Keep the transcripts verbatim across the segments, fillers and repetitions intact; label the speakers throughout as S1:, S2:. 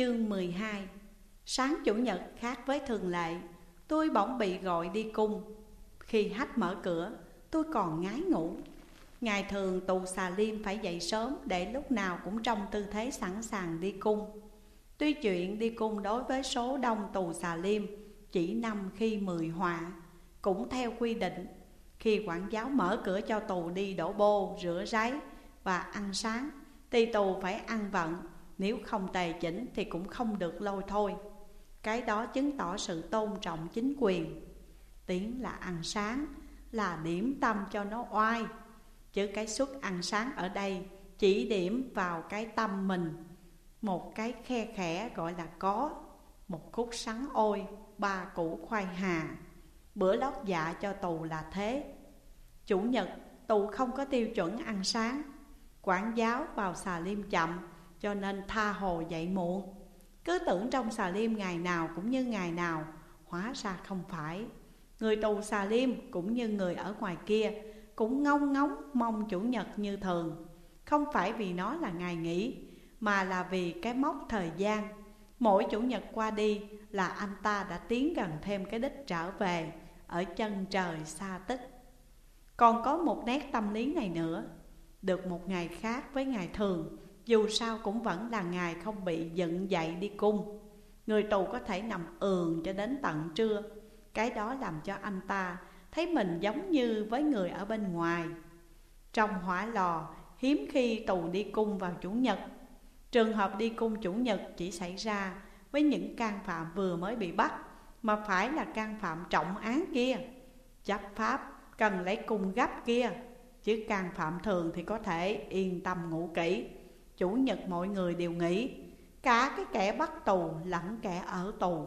S1: Chương mười hai. Sáng chủ nhật khác với thường lệ, tôi bỗng bị gọi đi cung. Khi Hách mở cửa, tôi còn ngái ngủ. Ngày thường tù Xà Liêm phải dậy sớm để lúc nào cũng trong tư thế sẵn sàng đi cung. Tuy chuyện đi cung đối với số đông tù Xà Liêm chỉ năm khi mười họa. Cũng theo quy định, khi quản giáo mở cửa cho tù đi đổ bô, rửa ráy và ăn sáng, thì tù phải ăn vận. Nếu không tề chỉnh thì cũng không được lôi thôi. Cái đó chứng tỏ sự tôn trọng chính quyền. Tiếng là ăn sáng, là điểm tâm cho nó oai. Chứ cái suất ăn sáng ở đây chỉ điểm vào cái tâm mình. Một cái khe khẽ gọi là có, một khúc sắn ôi, ba củ khoai hà. Bữa lót dạ cho tù là thế. Chủ nhật tù không có tiêu chuẩn ăn sáng. Quản giáo vào Xà Liêm chậm, cho nên tha hồ dậy muộn. Cứ tưởng trong Xà Liêm ngày nào cũng như ngày nào, hóa ra không phải. Người tù Xà Liêm cũng như người ở ngoài kia cũng ngông ngóng mong chủ nhật như thường. Không phải vì nó là ngày nghỉ, mà là vì cái mốc thời gian. Mỗi chủ nhật qua đi là anh ta đã tiến gần thêm cái đích trở về ở chân trời xa tích. Còn có một nét tâm lý này nữa. Được một ngày khác với ngày thường, dù sao cũng vẫn là ngày không bị dựng dậy đi cung. Người tù có thể nằm ườn cho đến tận trưa. Cái đó làm cho anh ta thấy mình giống như với người ở bên ngoài. Trong hỏa lò, hiếm khi tù đi cung vào chủ nhật. Trường hợp đi cung chủ nhật chỉ xảy ra với những can phạm vừa mới bị bắt, mà phải là can phạm trọng án kia, chấp pháp cần lấy cung gấp kia. Chứ can phạm thường thì có thể yên tâm ngủ kỹ. Chủ nhật mọi người đều nghỉ, cả cái kẻ bắt tù lẫn kẻ ở tù.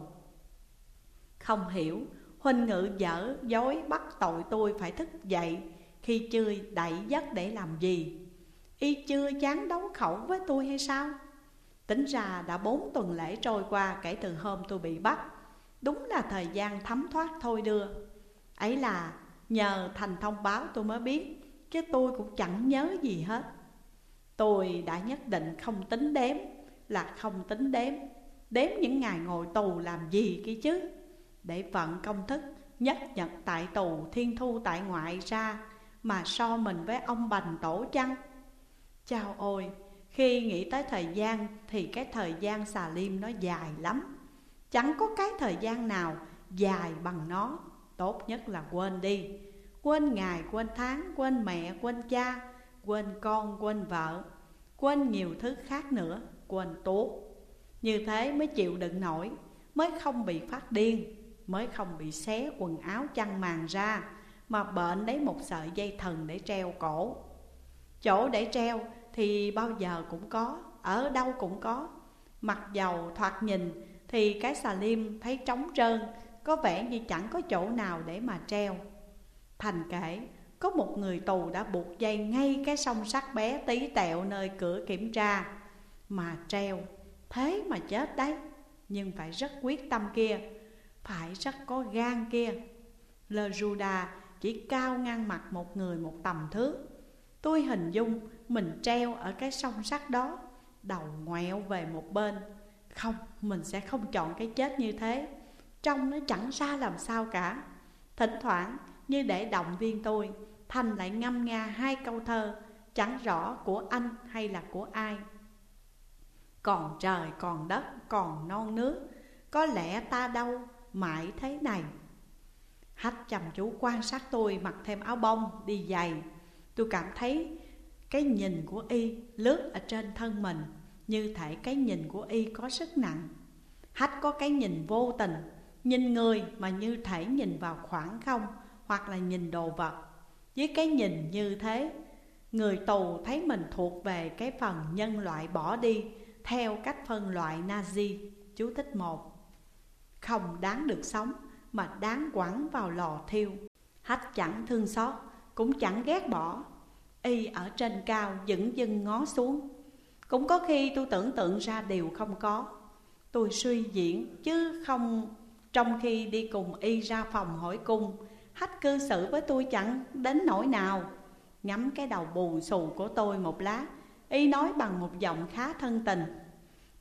S1: Không hiểu huynh ngự dở dối bắt tội tôi phải thức dậy khi chưa đậy giấc để làm gì? Y chưa chán đấu khẩu với tôi hay sao? Tính ra đã bốn tuần lễ trôi qua kể từ hôm tôi bị bắt. Đúng là thời gian thấm thoát thôi đưa. Ấy là nhờ Thành thông báo tôi mới biết, chứ tôi cũng chẳng nhớ gì hết. Tôi đã nhất định không tính đếm là không tính đếm. Đếm những ngày ngồi tù làm gì kia chứ? Để vận công thức nhất nhật tại tù, thiên thu tại ngoại ra mà so mình với ông Bành Tổ chăng? Chao ôi, khi nghĩ tới thời gian thì cái thời gian Xà Liêm nó dài lắm. Chẳng có cái thời gian nào dài bằng nó. Tốt nhất là quên đi. Quên ngày, quên tháng, quên mẹ, quên cha, quên con, quên vợ, quên nhiều thứ khác nữa, quên tuốt. Như thế mới chịu đựng nổi, mới không bị phát điên, mới không bị xé quần áo chăn màn ra, mà bệnh lấy một sợi dây thừng để treo cổ. Chỗ để treo thì bao giờ cũng có, ở đâu cũng có. Mặc dầu thoạt nhìn thì cái Xà Liêm thấy trống trơn, có vẻ như chẳng có chỗ nào để mà treo. Thành kể, có một người tù đã buộc dây ngay cái song sắt bé tí tẹo nơi cửa kiểm tra mà treo. Thế mà chết đấy. Nhưng phải rất quyết tâm kia, phải rất có gan kia. Lơ Juda chỉ cao ngang mặt một người một tầm thước. Tôi hình dung mình treo ở cái song sắt đó, đầu ngoẹo về một bên. Không, mình sẽ không chọn cái chết như thế. Trông nó chẳng ra làm sao cả. Thỉnh thoảng như để động viên tôi, Thành lại ngâm nga hai câu thơ, chẳng rõ của anh hay là của ai. Còn trời còn đất còn non nước, có lẽ ta đâu mãi thế này. Hách chăm chú quan sát tôi mặc thêm áo bông, đi giày. Tôi cảm thấy cái nhìn của y lướt ở trên thân mình, như thể cái nhìn của y có sức nặng. Hách có cái nhìn vô tình, nhìn người mà như thể nhìn vào khoảng không, hoặc là nhìn đồ vật. Với cái nhìn như thế, người tù thấy mình thuộc về cái phần nhân loại bỏ đi theo cách phân loại Nazi. Chú thích một. Không đáng được sống mà đáng quẳng vào lò thiêu. Hách chẳng thương xót, cũng chẳng ghét bỏ. Y ở trên cao dửng dưng ngó xuống. Cũng có khi tôi tưởng tượng ra điều không có. Tôi suy diễn chứ không. Trong khi đi cùng y ra phòng hỏi cung, Hách cư xử với tôi chẳng đến nỗi nào. Ngắm cái đầu bù xù của tôi một lát, y nói bằng một giọng khá thân tình.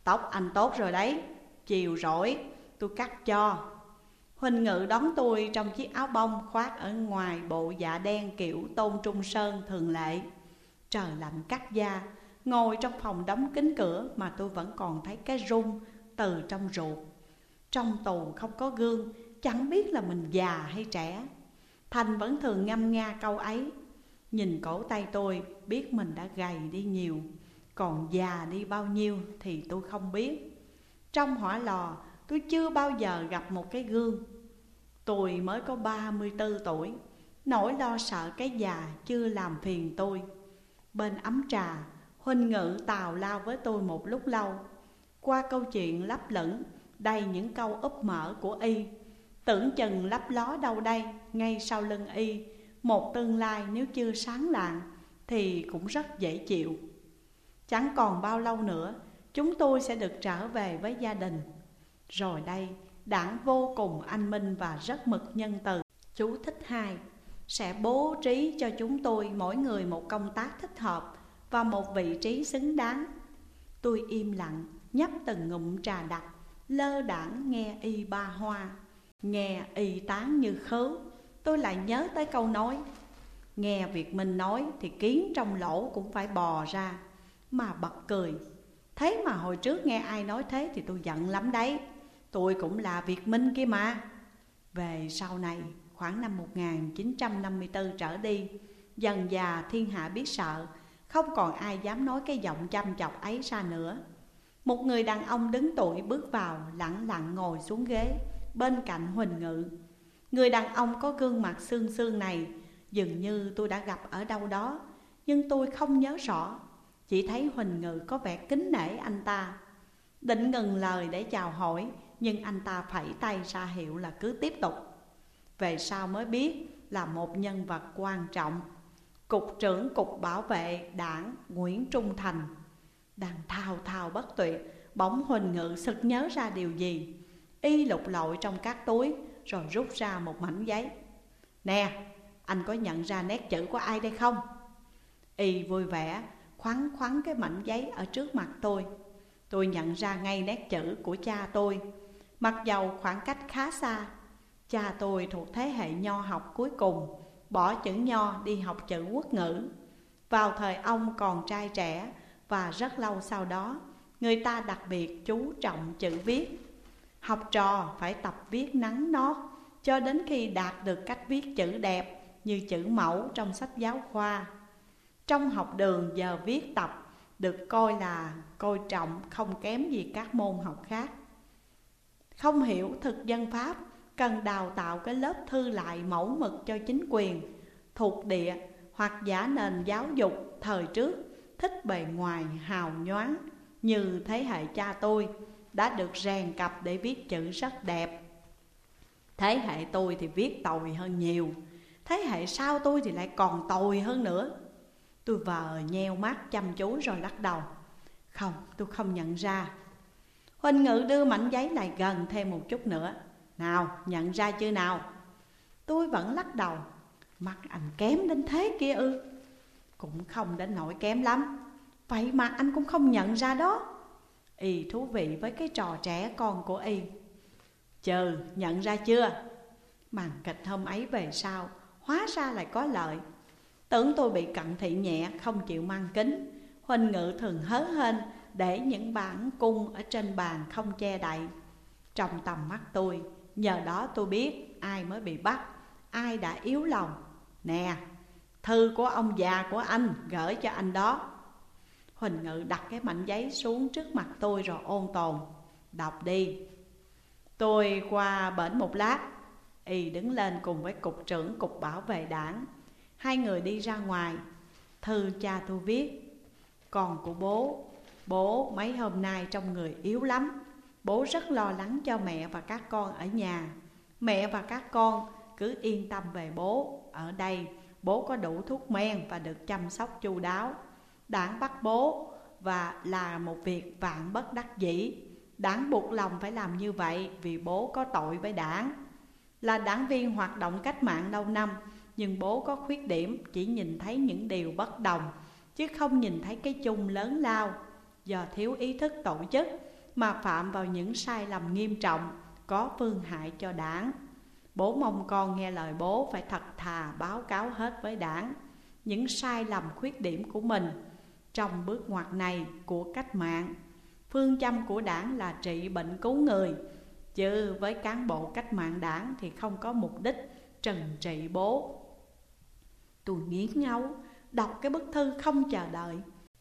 S1: Tóc anh tốt rồi đấy, chiều rỗi, tôi cắt cho. Huỳnh Ngự đón tôi trong chiếc áo bông khoác ở ngoài bộ dạ đen kiểu Tôn Trung Sơn thường lệ. Trời lạnh cắt da, ngồi trong phòng đóng kín cửa mà tôi vẫn còn thấy cái rung từ trong ruột. Trong tù không có gương, chẳng biết là mình già hay trẻ. Thành vẫn thường ngâm nga câu ấy. Nhìn cổ tay tôi biết mình đã gầy đi nhiều, còn già đi bao nhiêu thì tôi không biết. Trong hỏa lò tôi chưa bao giờ gặp một cái gương. Tôi mới có ba mươi tư tuổi, nỗi lo sợ cái già chưa làm phiền tôi. Bên ấm trà, Huỳnh Ngự tào lao với tôi một lúc lâu. Qua câu chuyện lấp lửng đầy những câu úp mở của y, tưởng chừng lấp ló đâu đây ngay sau lưng y một tương lai nếu chưa sáng lạng thì cũng rất dễ chịu. Chẳng còn bao lâu nữa chúng tôi sẽ được trở về với gia đình. Rồi đây, Đảng vô cùng anh minh và rất mực nhân từ. Chú thích hai, sẽ bố trí cho chúng tôi mỗi người một công tác thích hợp và một vị trí xứng đáng. Tôi im lặng nhấp từng ngụm trà đặc, lơ đãng nghe y ba hoa. Nghe y tán như khớ, tôi lại nhớ tới câu nói: nghe Việt Minh nói thì kiến trong lỗ cũng phải bò ra. Mà bật cười. Thế mà hồi trước nghe ai nói thế thì tôi giận lắm đấy. Tôi cũng là Việt Minh kia mà. Về sau này, khoảng năm một nghìn chín trăm năm mươi tư trở đi, dần dà thiên hạ biết sợ, không còn ai dám nói cái giọng chăm chọc ấy ra nữa. Một người đàn ông đứng tuổi bước vào, lẳng lặng ngồi xuống ghế bên cạnh Huỳnh Ngự. Người đàn ông có gương mặt xương xương này dường như tôi đã gặp ở đâu đó, nhưng tôi không nhớ rõ. Chỉ thấy Huỳnh Ngự có vẻ kính nể anh ta. Định ngừng lời để chào hỏi, nhưng anh ta phẩy tay ra hiệu là cứ tiếp tục. Về sau mới biết là một nhân vật quan trọng, Cục trưởng Cục Bảo vệ Đảng Nguyễn Trung Thành. Đang thao thao bất tuyệt, bỗng Huỳnh Ngự sực nhớ ra điều gì. Y lục lọi trong các túi rồi rút ra một mảnh giấy. Nè, anh có nhận ra nét chữ của ai đây không? Y vui vẻ khoắn khoắn cái mảnh giấy ở trước mặt tôi. Tôi nhận ra ngay nét chữ của cha tôi. Mặc dầu khoảng cách khá xa, cha tôi thuộc thế hệ nho học cuối cùng, bỏ chữ nho đi học chữ quốc ngữ. Vào thời ông còn trai trẻ và rất lâu sau đó, người ta đặc biệt chú trọng chữ viết. Học trò phải tập viết nắn nót cho đến khi đạt được cách viết chữ đẹp như chữ mẫu trong sách giáo khoa. Trong học đường giờ viết tập được coi là coi trọng không kém gì các môn học khác. Không hiểu thực dân Pháp cần đào tạo cái lớp thư lại mẫu mực cho chính quyền, thuộc địa hoặc giả nền giáo dục thời trước thích bề ngoài hào nhoáng như thế hệ cha tôi đã được rèn cặp để viết chữ rất đẹp. Thế hệ tôi thì viết tồi hơn nhiều, thế hệ sau tôi thì lại còn tồi hơn nữa. Tôi vờ nheo mắt chăm chú rồi lắc đầu. Không, tôi không nhận ra. Huỳnh Ngự đưa mảnh giấy lại gần thêm một chút nữa. Nào, nhận ra chưa nào? Tôi vẫn lắc đầu. Mắt anh kém đến thế kia ư? Cũng không đến nỗi kém lắm. Vậy mà anh cũng không nhận ra đó. Y thú vị với cái trò trẻ con của Y. Trừ, nhận ra chưa? Màn kịch hôm ấy về sau hóa ra lại có lợi. Tưởng tôi bị cận thị nhẹ không chịu mang kính, Huỳnh Ngự thường hớ hênh để những bản cung ở trên bàn không che đậy. Trong tầm mắt tôi, nhờ đó tôi biết ai mới bị bắt, ai đã yếu lòng. Nè, thư của ông già của anh gửi cho anh đó. Huỳnh Ngự đặt cái mảnh giấy xuống trước mặt tôi rồi ôn tồn. Đọc đi. Tôi qua bển một lát. Y đứng lên cùng với Cục trưởng Cục Bảo vệ Đảng. Hai người đi ra ngoài. Thư cha tôi viết. Con của bố, bố mấy hôm nay trong người yếu lắm. Bố rất lo lắng cho mẹ và các con ở nhà. Mẹ và các con cứ yên tâm về bố. Ở đây bố có đủ thuốc men và được chăm sóc chu đáo. Đảng bắt bố và là một việc vạn bất đắc dĩ. Đảng buộc lòng phải làm như vậy vì bố có tội với Đảng. Là đảng viên hoạt động cách mạng lâu năm, nhưng bố có khuyết điểm chỉ nhìn thấy những điều bất đồng, chứ không nhìn thấy cái chung lớn lao. Do thiếu ý thức tổ chức, mà phạm vào những sai lầm nghiêm trọng có phương hại cho đảng. Bố mong con nghe lời bố phải thật thà báo cáo hết với đảng những sai lầm khuyết điểm của mình trong bước ngoặt này của cách mạng. Phương châm của đảng là trị bệnh cứu người, chứ với cán bộ cách mạng đảng thì không có mục đích trừng trị bố. Tôi nghiến ngấu đọc cái bức thư không chờ đợi.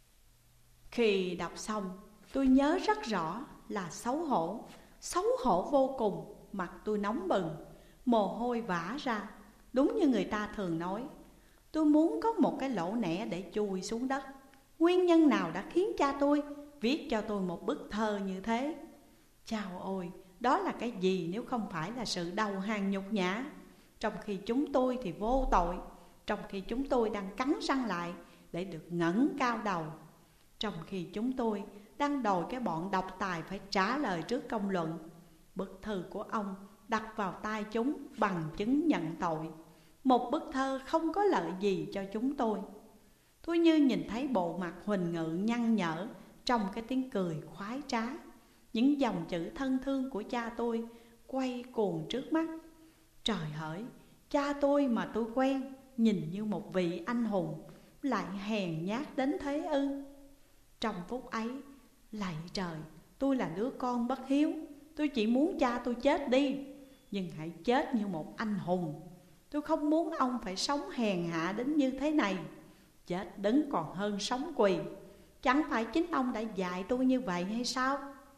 S1: Khi đọc xong, tôi nhớ rất rõ là xấu hổ, xấu hổ vô cùng. Mặt tôi nóng bừng, mồ hôi vã ra. Đúng như người ta thường nói, tôi muốn có một cái lỗ nẻ để chui xuống đất. Nguyên nhân nào đã khiến cha tôi viết cho tôi một bức thơ như thế? Chao ôi, đó là cái gì nếu không phải là sự đầu hàng nhục nhã? Trong khi chúng tôi thì vô tội, trong khi chúng tôi đang cắn răng lại để được ngẩng cao đầu, trong khi chúng tôi đang đòi cái bọn độc tài phải trả lời trước công luận. Bức thư của ông đặt vào tay chúng bằng chứng nhận tội. Một bức thơ không có lợi gì cho chúng tôi. Tôi như nhìn thấy bộ mặt Huỳnh Ngự nhăn nhở trong cái tiếng cười khoái trá. Những dòng chữ thân thương của cha tôi quay cuồng trước mắt. Trời hỡi, cha tôi mà tôi quen, nhìn như một vị anh hùng, lại hèn nhát đến thế ư? Trong phút ấy, lạy trời, tôi là đứa con bất hiếu. Tôi chỉ muốn cha tôi chết đi, nhưng hãy chết như một anh hùng. Tôi không muốn ông phải sống hèn hạ đến như thế này. Chết đứng còn hơn sống quỳ. Chẳng phải chính ông đã dạy tôi như vậy hay sao?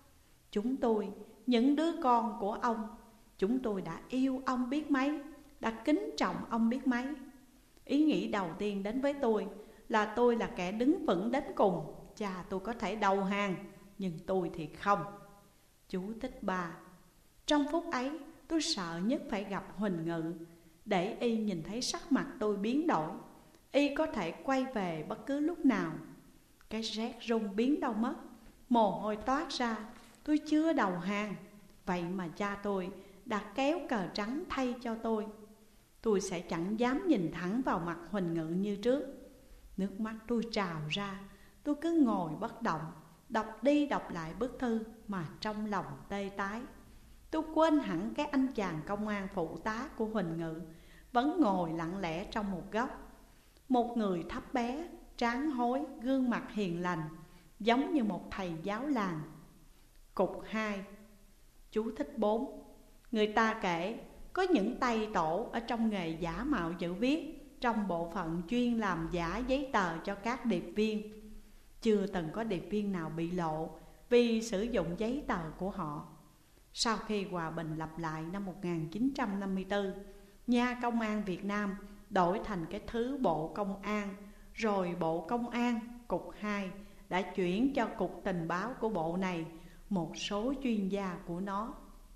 S1: Chúng tôi, những đứa con của ông, chúng tôi đã yêu ông biết mấy, đã kính trọng ông biết mấy. Ý nghĩ đầu tiên đến với tôi là tôi là kẻ đứng vững đến cùng. Cha tôi có thể đầu hàng, nhưng tôi thì không. Chú thích ba. Trong phút ấy, tôi sợ nhất phải gặp Huỳnh Ngự, để y nhìn thấy sắc mặt tôi biến đổi. Y có thể quay về bất cứ lúc nào. Cái rét run biến đâu mất, mồ hôi toát ra. Tôi chưa đầu hàng, vậy mà cha tôi đã kéo cờ trắng thay cho tôi. Tôi sẽ chẳng dám nhìn thẳng vào mặt Huỳnh Ngự như trước. Nước mắt tôi trào ra. Tôi cứ ngồi bất động, đọc đi đọc lại bức thư mà trong lòng tê tái. Tôi quên hẳn cái anh chàng công an phụ tá của Huỳnh Ngự vẫn ngồi lặng lẽ trong một góc. Một người thấp bé, trán hối, gương mặt hiền lành, giống như một thầy giáo làng. Cục hai. Chú thích bốn. Người ta kể có những tay tổ ở trong nghề giả mạo chữ viết, trong bộ phận chuyên làm giả giấy tờ cho các điệp viên. Chưa từng có điệp viên nào bị lộ vì sử dụng giấy tờ của họ. Sau khi hòa bình lập lại năm một nghìn chín trăm năm mươi tư, nha công an Việt Nam đổi thành cái thứ Bộ Công an, rồi Bộ Công an Cục hai đã chuyển cho Cục Tình báo của bộ này một số chuyên gia của nó.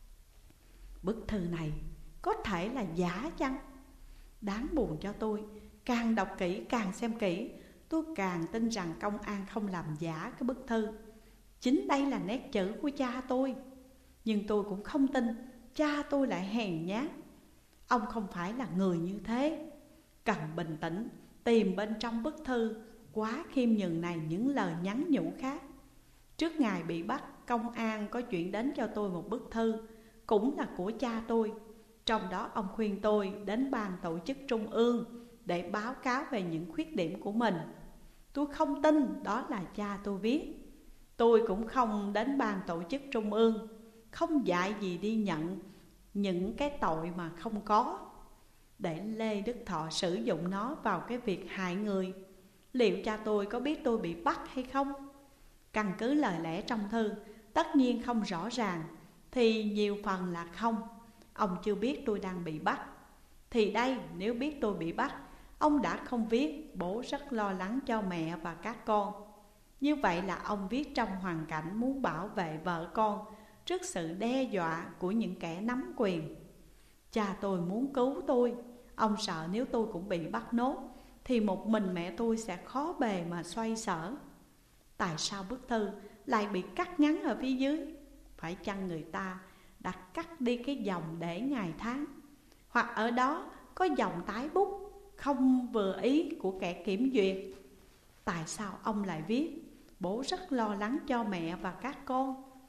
S1: Bức thư này có thể là giả chăng? Đáng buồn cho tôi, càng đọc kỹ, càng xem kỹ, tôi càng tin rằng công an không làm giả cái bức thư. Chính đây là nét chữ của cha tôi. Nhưng tôi cũng không tin cha tôi lại hèn nhát. Ông không phải là người như thế. Cần bình tĩnh, tìm bên trong bức thư quá khiêm nhường này những lời nhắn nhủ khác. Trước ngày bị bắt, công an có chuyển đến cho tôi một bức thư, cũng là của cha tôi. Trong đó ông khuyên tôi đến ban tổ chức trung ương để báo cáo về những khuyết điểm của mình. Tôi không tin đó là cha tôi viết. Tôi cũng không đến ban tổ chức trung ương, không dạy gì đi nhận những cái tội mà không có, để Lê Đức Thọ sử dụng nó vào cái việc hại người. Liệu cha tôi có biết tôi bị bắt hay không? Căn cứ lời lẽ trong thư, tất nhiên không rõ ràng, thì nhiều phần là không. Ông chưa biết tôi đang bị bắt. Thì đây, nếu biết tôi bị bắt, ông đã không viết bố rất lo lắng cho mẹ và các con. Như vậy là ông viết trong hoàn cảnh muốn bảo vệ vợ con trước sự đe dọa của những kẻ nắm quyền. Cha tôi muốn cứu tôi. Ông sợ nếu tôi cũng bị bắt nốt thì một mình mẹ tôi sẽ khó bề mà xoay sở. Tại sao bức thư lại bị cắt ngắn ở phía dưới? Phải chăng người ta đã cắt đi cái dòng để ngày tháng? Hoặc ở đó có dòng tái bút không vừa ý của kẻ kiểm duyệt? Tại sao ông lại viết bố rất lo lắng cho mẹ và các con?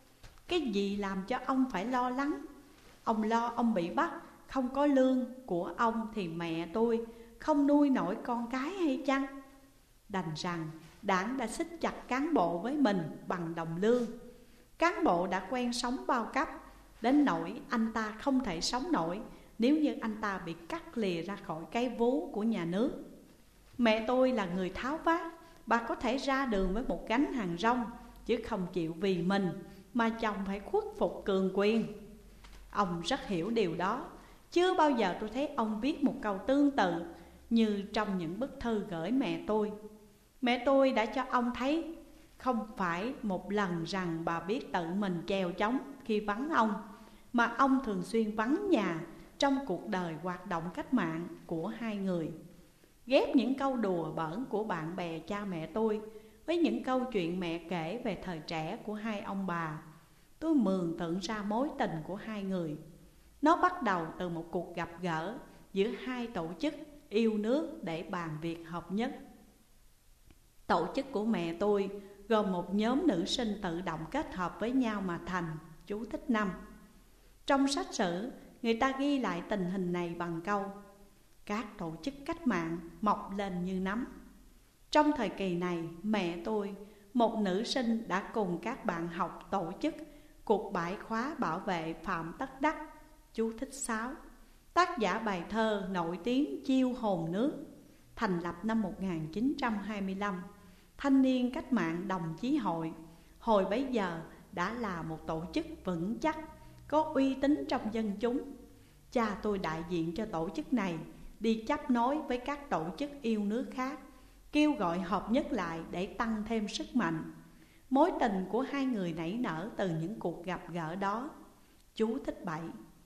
S1: Cái gì làm cho ông phải lo lắng? Ông lo ông bị bắt, không có lương của ông thì mẹ tôi không nuôi nổi con cái hay chăng? Đành rằng đảng đã xích chặt cán bộ với mình bằng đồng lương. Cán bộ đã quen sống bao cấp, đến nỗi anh ta không thể sống nổi nếu như anh ta bị cắt lìa ra khỏi cái vú của nhà nước. Mẹ tôi là người tháo vát, bà có thể ra đường với một gánh hàng rong, chứ không chịu vì mình mà chồng phải khuất phục cường quyền. Ông rất hiểu điều đó. Chưa bao giờ tôi thấy ông viết một câu tương tự như trong những bức thư gửi mẹ tôi. Mẹ tôi đã cho ông thấy không phải một lần rằng bà biết tự mình chèo chống khi vắng ông, mà ông thường xuyên vắng nhà trong cuộc đời hoạt động cách mạng của hai người. Ghép những câu đùa bỡn của bạn bè cha mẹ tôi với những câu chuyện mẹ kể về thời trẻ của hai ông bà, tôi mường tượng ra mối tình của hai người. Nó bắt đầu từ một cuộc gặp gỡ giữa hai tổ chức yêu nước để bàn việc hợp nhất. Tổ chức của mẹ tôi gồm một nhóm nữ sinh tự động kết hợp với nhau mà thành. Chú thích năm. Trong sách sử, người ta ghi lại tình hình này bằng câu: các tổ chức cách mạng mọc lên như nấm. Trong thời kỳ này, mẹ tôi, một nữ sinh, đã cùng các bạn học tổ chức cuộc bãi khóa bảo vệ Phạm Tất Đắc. Chú thích sáu. Tác giả bài thơ nổi tiếng Chiêu hồn nước, thành lập năm một nghìn chín trăm hai mươi lăm. Thanh niên cách mạng đồng chí hội, hồi bấy giờ đã là một tổ chức vững chắc, có uy tín trong dân chúng. Cha tôi đại diện cho tổ chức này đi chấp nối với các tổ chức yêu nước khác, kêu gọi hợp nhất lại để tăng thêm sức mạnh. Mối tình của hai người nảy nở từ những cuộc gặp gỡ đó. Chú thích bảy.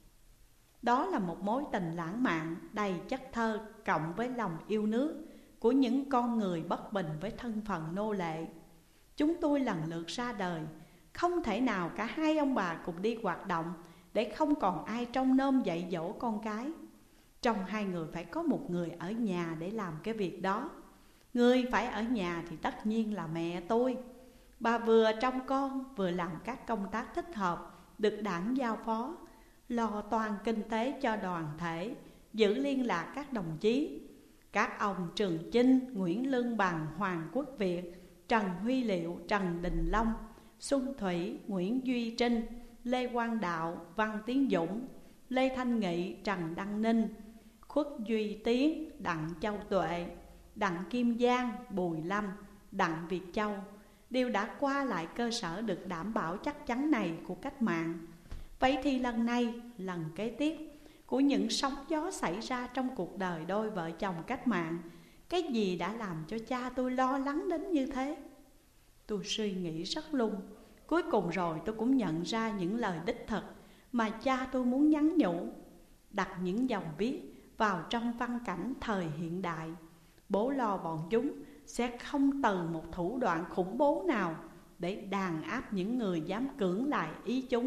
S1: Đó là một mối tình lãng mạn, đầy chất thơ, cộng với lòng yêu nước của những con người bất bình với thân phận nô lệ. Chúng tôi lần lượt ra đời, không thể nào cả hai ông bà cùng đi hoạt động để không còn ai trông nom dạy dỗ con cái. Trong hai người phải có một người ở nhà để làm cái việc đó. Người phải ở nhà thì tất nhiên là mẹ tôi. Bà vừa trông con vừa làm các công tác thích hợp được đảng giao phó, lo toàn kinh tế cho đoàn thể, giữ liên lạc các đồng chí, các ông Trường Chinh, Nguyễn Lương Bằng, Hoàng Quốc Việt, Trần Huy Liệu, Trần Đình Long, Xuân Thủy, Nguyễn Duy Trinh, Lê Quang Đạo, Văn Tiến Dũng, Lê Thanh Nghị, Trần Đăng Ninh, Khuất Duy Tiến, Đặng Châu Tuệ, Đặng Kim Giang, Bùi Lâm, Đặng Việt Châu đều đã qua lại cơ sở được đảm bảo chắc chắn này của cách mạng. Vậy thì lần này, lần kế tiếp của những sóng gió xảy ra trong cuộc đời đôi vợ chồng cách mạng, cái gì đã làm cho cha tôi lo lắng đến như thế? Tôi suy nghĩ rất lung. Cuối cùng rồi tôi cũng nhận ra những lời đích thực mà cha tôi muốn nhắn nhủ, đặt những dòng viết vào trong văn cảnh thời hiện đại. Bố lo bọn chúng sẽ không từ một thủ đoạn khủng bố nào để đàn áp những người dám cưỡng lại ý chúng.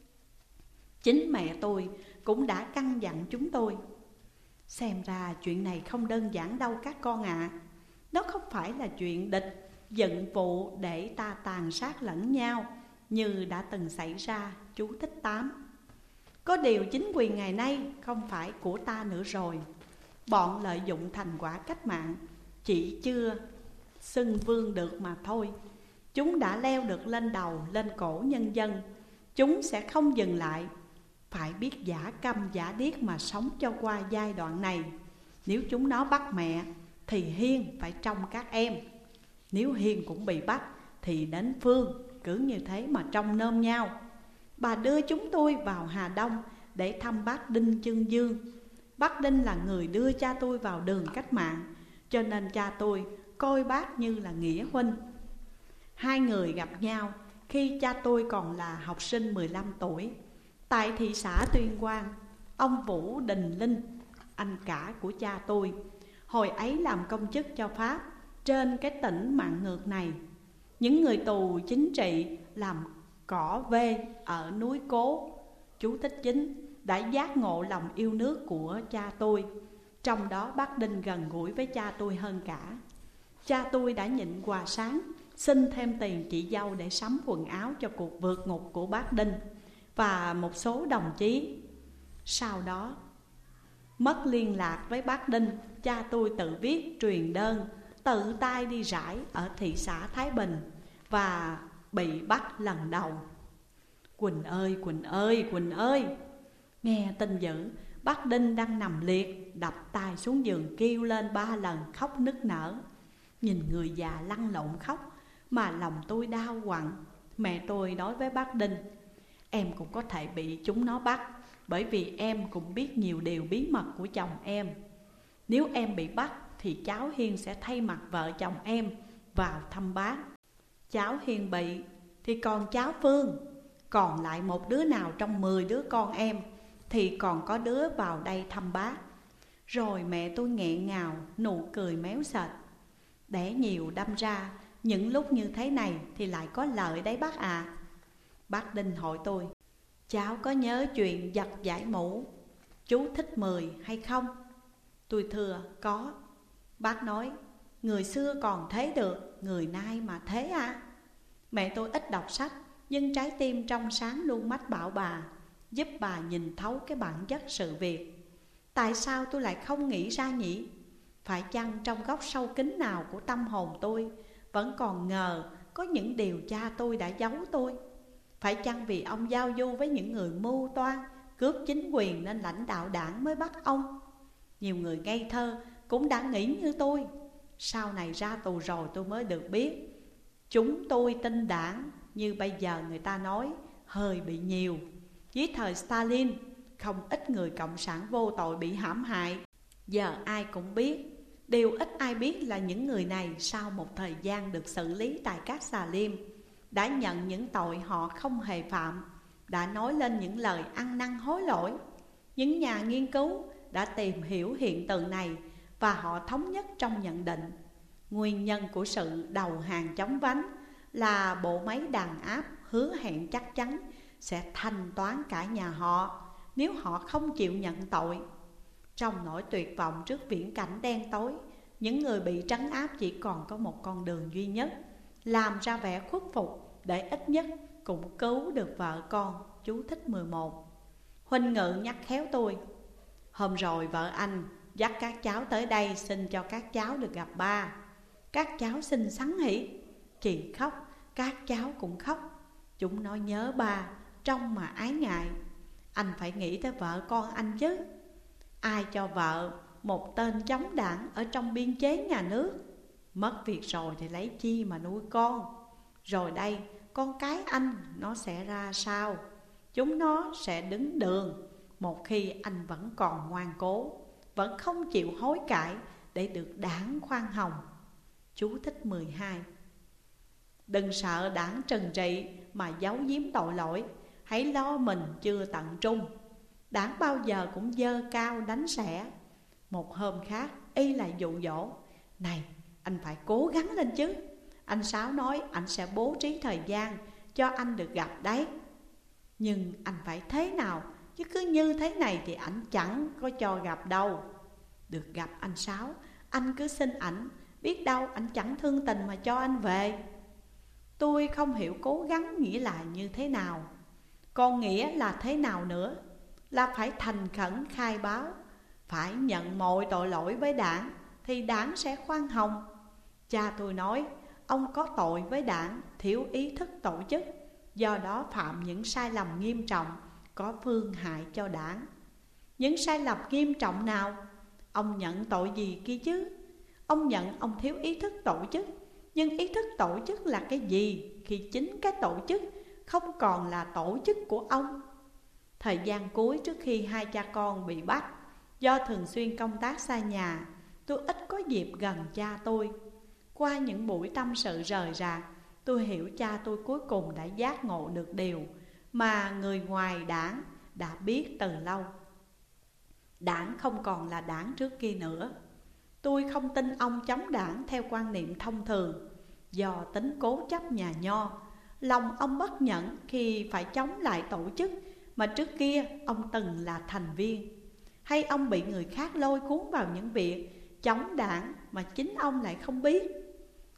S1: Chính mẹ tôi cũng đã căn dặn chúng tôi: xem ra chuyện này không đơn giản đâu các con ạ. À. Nó không phải là chuyện địch, giận vụ để ta tàn sát lẫn nhau như đã từng xảy ra. Chú thích tám. Có điều chính quyền ngày nay không phải của ta nữa rồi. Bọn lợi dụng thành quả cách mạng chỉ chưa xưng vương được mà thôi. Chúng đã leo được lên đầu, lên cổ nhân dân. Chúng sẽ không dừng lại. Phải biết giả câm giả điếc mà sống cho qua giai đoạn này. Nếu chúng nó bắt mẹ thì Hiên phải trông các em. Nếu Hiên cũng bị bắt thì đến Phương, cứ như thế mà trông nôm nhau. Bà đưa chúng tôi vào Hà Đông để thăm bác Đinh Chương Dương. Bác Đinh là người đưa cha tôi vào đường cách mạng, cho nên cha tôi coi bác như là nghĩa huynh. Hai người gặp nhau khi cha tôi còn là học sinh mười lăm tuổi tại thị xã Tuyên Quang. Ông Vũ Đình Linh, anh cả của cha tôi, hồi ấy làm công chức cho Pháp trên cái tỉnh mạng ngược này. Những người tù chính trị làm cỏ vê ở núi Cố, chú thích chín, đã giác ngộ lòng yêu nước của cha tôi. Trong đó bác Đinh gần gũi với cha tôi hơn cả. Cha tôi đã nhịn quà sáng xin thêm tiền chị dâu để sắm quần áo cho cuộc vượt ngục của bác Đinh và một số đồng chí. Sau đó mất liên lạc với bác Đinh, cha tôi tự viết truyền đơn, tự tay đi rải ở thị xã Thái Bình và bị bắt lần đầu. Quỳnh ơi, Quỳnh ơi, Quỳnh ơi! Nghe tin dữ, bác Đinh đang nằm liệt, đập tay xuống giường kêu lên ba lần, khóc nức nở. Nhìn người già lăn lộn khóc mà lòng tôi đau quặn. Mẹ tôi nói với bác Đinh: em cũng có thể bị chúng nó bắt, bởi vì em cũng biết nhiều điều bí mật của chồng em. Nếu em bị bắt thì cháu Hiên sẽ thay mặt vợ chồng em vào thăm bác. Cháu Hiên bị thì còn cháu Phương, còn lại một đứa nào trong mười đứa con em thì còn có đứa vào đây thăm bác. Rồi mẹ tôi nghẹn ngào, nụ cười méo sệt. Đẻ nhiều đâm ra, những lúc như thế này thì lại có lợi đấy bác à. Bác Đinh hỏi tôi: cháu có nhớ chuyện giật giải mũ chú thích mười hay không? Tôi thưa có. Bác nói: người xưa còn thế được, người nay mà thế à? Mẹ tôi ít đọc sách, nhưng trái tim trong sáng luôn mách bảo bà, giúp bà nhìn thấu cái bản chất sự việc. Tại sao tôi lại không nghĩ ra nhỉ? Phải chăng trong góc sâu kín nào của tâm hồn tôi vẫn còn ngờ có những điều cha tôi đã giấu tôi? Phải chăng vì ông giao du với những người mưu toan cướp chính quyền nên lãnh đạo đảng mới bắt ông? Nhiều người ngây thơ cũng đã nghĩ như tôi. Sau này ra tù rồi tôi mới được biết, chúng tôi tin đảng như bây giờ người ta nói hơi bị nhiều. Dưới thời Stalin, không ít người cộng sản vô tội bị hãm hại. Giờ ai cũng biết. Điều ít ai biết là những người này sau một thời gian được xử lý tại các xà liêm đã nhận những tội họ không hề phạm, đã nói lên những lời ăn năn hối lỗi. Những nhà nghiên cứu đã tìm hiểu hiện tượng này và họ thống nhất trong nhận định nguyên nhân của sự đầu hàng chống vánh là bộ máy đàn áp hứa hẹn chắc chắn sẽ thanh toán cả nhà họ nếu họ không chịu nhận tội. Trong nỗi tuyệt vọng trước viễn cảnh đen tối, những người bị trấn áp chỉ còn có một con đường duy nhất: làm ra vẻ khuất phục để ít nhất cũng cứu được vợ con. Chú thích mười một. Huỳnh Ngự nhắc khéo tôi: hôm rồi vợ anh dắt các cháu tới đây xin cho các cháu được gặp ba. Các cháu xinh xắn hỉ, chị khóc, các cháu cũng khóc. Chúng nói nhớ ba, trông mà ái ngại. Anh phải nghĩ tới vợ con anh chứ. Ai cho vợ một tên chống đảng ở trong biên chế nhà nước? Mất việc rồi thì lấy chi mà nuôi con? Rồi đây, con cái anh nó sẽ ra sao? Chúng nó sẽ đứng đường một khi anh vẫn còn ngoan cố, vẫn không chịu hối cải để được đảng khoan hồng. Chú thích mười hai. Đừng sợ đảng trừng trị mà giấu giếm tội lỗi. Hãy lo mình chưa tận trung. Đảng bao giờ cũng dơ cao đánh xẻ. Một hôm khác y lại dụ dỗ: này, anh phải cố gắng lên chứ. Anh Sáu nói anh sẽ bố trí thời gian cho anh được gặp đấy. Nhưng anh phải thế nào, chứ cứ như thế này thì ảnh chẳng có cho gặp đâu. Được gặp anh Sáu, anh cứ xin ảnh, biết đâu ảnh chẳng thương tình mà cho anh về. Tôi không hiểu cố gắng nghĩa là như thế nào. Còn nghĩa là thế nào nữa? Là phải thành khẩn khai báo, phải nhận mọi tội lỗi với đảng thì đảng sẽ khoan hồng. Cha tôi nói ông có tội với đảng, thiếu ý thức tổ chức, do đó phạm những sai lầm nghiêm trọng, có phương hại cho đảng. Những sai lầm nghiêm trọng nào? Ông nhận tội gì kia chứ? Ông nhận ông thiếu ý thức tổ chức. Nhưng ý thức tổ chức là cái gì khi chính cái tổ chức không còn là tổ chức của ông? Thời gian cuối trước khi hai cha con bị bắt, do thường xuyên công tác xa nhà, tôi ít có dịp gần cha tôi. Qua những buổi tâm sự rời rạc, tôi hiểu cha tôi cuối cùng đã giác ngộ được điều mà người ngoài đảng đã biết từ lâu. Đảng không còn là đảng trước kia nữa. Tôi không tin ông chống đảng theo quan niệm thông thường. Do tính cố chấp nhà Nho, lòng ông bất nhẫn khi phải chống lại tổ chức mà trước kia ông từng là thành viên. Hay ông bị người khác lôi cuốn vào những việc chống đảng mà chính ông lại không biết.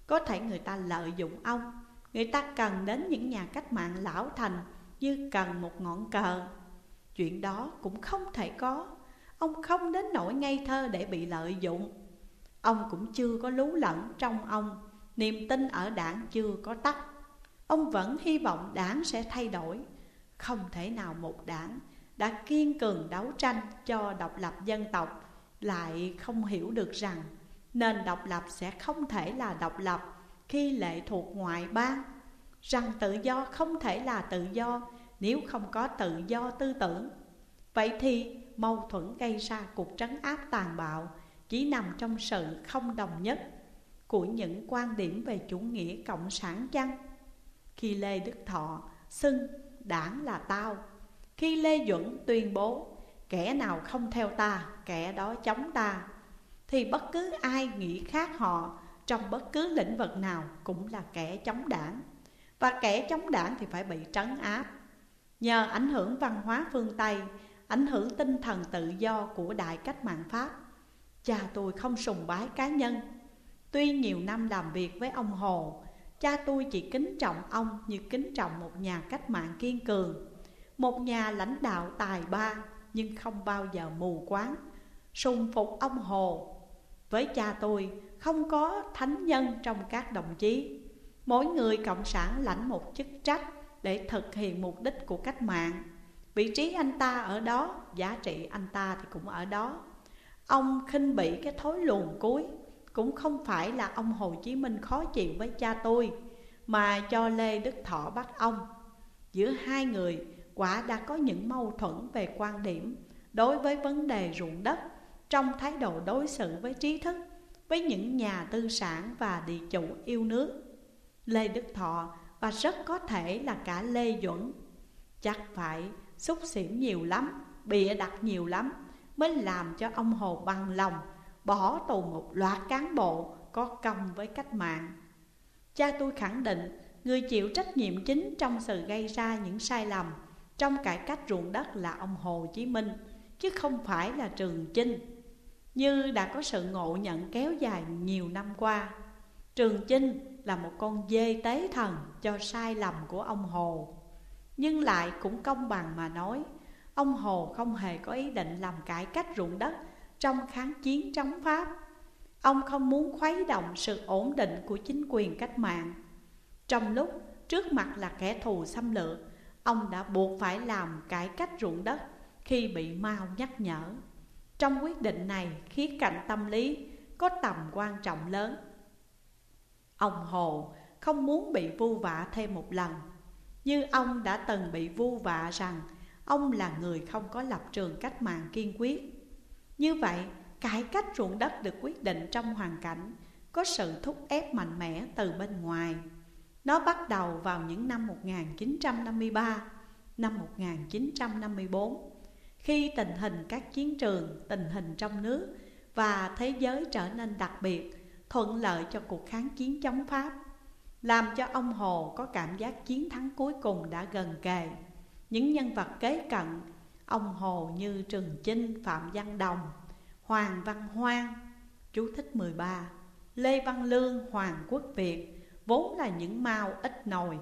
S1: Có thể người ta lợi dụng ông, người ta cần đến những nhà cách mạng lão thành như cần một ngọn cờ. Chuyện đó cũng không thể có. Ông không đến nỗi ngây thơ để bị lợi dụng. Ông cũng chưa có lú lẫn trong ông, niềm tin ở đảng chưa có tắt. Ông vẫn hy vọng đảng sẽ thay đổi. Không thể nào một đảng đã kiên cường đấu tranh cho độc lập dân tộc lại không hiểu được rằng nền độc lập sẽ không thể là độc lập khi lệ thuộc ngoại bang, rằng tự do không thể là tự do nếu không có tự do tư tưởng. Vậy thì mâu thuẫn gây ra cuộc trấn áp tàn bạo chỉ nằm trong sự không đồng nhất của những quan điểm về chủ nghĩa cộng sản chăng? Khi Lê Đức Thọ xưng đảng là tao, khi Lê Duẩn tuyên bố kẻ nào không theo ta, kẻ đó chống ta, thì bất cứ ai nghĩ khác họ trong bất cứ lĩnh vực nào cũng là kẻ chống đảng. Và kẻ chống đảng thì phải bị trấn áp. Nhờ ảnh hưởng văn hóa phương Tây, ảnh hưởng tinh thần tự do của Đại cách mạng Pháp, cha tôi không sùng bái cá nhân. Tuy nhiều năm làm việc với ông Hồ, cha tôi chỉ kính trọng ông như kính trọng một nhà cách mạng kiên cường, một nhà lãnh đạo tài ba, nhưng không bao giờ mù quáng sùng phục ông Hồ. Với cha tôi không có thánh nhân trong các đồng chí. Mỗi người cộng sản lãnh một chức trách để thực hiện mục đích của cách mạng. Vị trí anh ta ở đó, giá trị anh ta thì cũng ở đó. Ông khinh bỉ cái thối luồn cuối. Cũng không phải là ông Hồ Chí Minh khó chịu với cha tôi mà cho Lê Đức Thọ bắt ông. Giữa hai người quả đã có những mâu thuẫn về quan điểm đối với vấn đề ruộng đất, trong thái độ đối xử với trí thức, với những nhà tư sản và địa chủ yêu nước. Lê Đức Thọ và rất có thể là cả Lê Duẩn chắc phải xúc xỉm nhiều lắm, bịa đặt nhiều lắm mới làm cho ông Hồ bằng lòng bỏ tù một loạt cán bộ có công với cách mạng. Cha tôi khẳng định người chịu trách nhiệm chính trong sự gây ra những sai lầm trong cải cách ruộng đất là ông Hồ Chí Minh, chứ không phải là Trường Chinh, như đã có sự ngộ nhận kéo dài nhiều năm qua. Trường Chinh là một con dê tế thần cho sai lầm của ông Hồ. Nhưng lại cũng công bằng mà nói, ông Hồ không hề có ý định làm cải cách ruộng đất trong kháng chiến chống Pháp. Ông không muốn khuấy động sự ổn định của chính quyền cách mạng. Trong lúc trước mặt là kẻ thù xâm lược, ông đã buộc phải làm cải cách ruộng đất khi bị Mao nhắc nhở. Trong quyết định này, khía cạnh tâm lý có tầm quan trọng lớn. Ông Hồ không muốn bị vu vạ thêm một lần, như ông đã từng bị vu vạ rằng ông là người không có lập trường cách mạng kiên quyết. Như vậy, cải cách ruộng đất được quyết định trong hoàn cảnh có sự thúc ép mạnh mẽ từ bên ngoài. Nó bắt đầu vào những năm một nghìn chín trăm năm mươi ba, năm một nghìn chín trăm năm mươi bốn, khi tình hình các chiến trường, tình hình trong nước và thế giới trở nên đặc biệt, thuận lợi cho cuộc kháng chiến chống Pháp, làm cho ông Hồ có cảm giác chiến thắng cuối cùng đã gần kề. Những nhân vật kế cận ông Hồ như Trường Chinh, Phạm Văn Đồng, Hoàng Văn Hoan, chú thích mười ba, Lê Văn Lương, Hoàng Quốc Việt, vốn là những Mao ít nồi.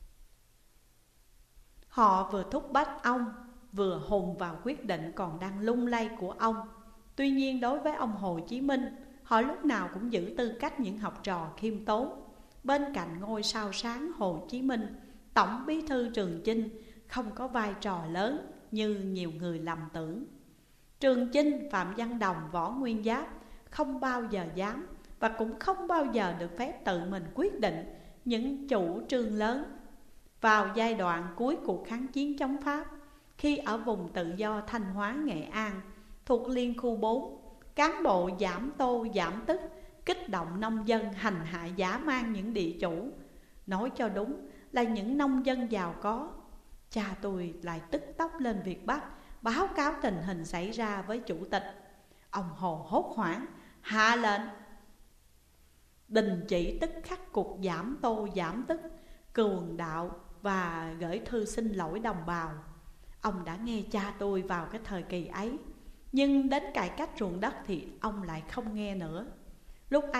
S1: Họ vừa thúc bách ông, vừa hùng vào quyết định còn đang lung lay của ông. Tuy nhiên đối với ông Hồ Chí Minh, họ lúc nào cũng giữ tư cách những học trò khiêm tốn. Bên cạnh ngôi sao sáng Hồ Chí Minh, Tổng bí thư Trường Chinh không có vai trò lớn như nhiều người lầm tưởng. Trường Chinh, Phạm Văn Đồng, Võ Nguyên Giáp không bao giờ dám và cũng không bao giờ được phép tự mình quyết định những chủ trương lớn. Vào giai đoạn cuối cuộc kháng chiến chống Pháp, khi ở vùng tự do Thanh Hóa, Nghệ An thuộc Liên khu bốn, cán bộ giảm tô giảm tức, kích động nông dân hành hạ dã man những địa chủ, nói cho đúng là những nông dân giàu có. Cha tôi lại tức tốc lên Việt Bắc báo cáo tình hình xảy ra với chủ tịch. Ông Hồ hốt hoảng hạ lệnh đình chỉ tức khắc cuộc giảm tô giảm tức, cường đạo và gửi thư xin lỗi đồng bào. Ông đã nghe cha tôi vào cái thời kỳ ấy, nhưng đến cải cách ruộng đất thì ông lại không nghe nữa. Lúc ấy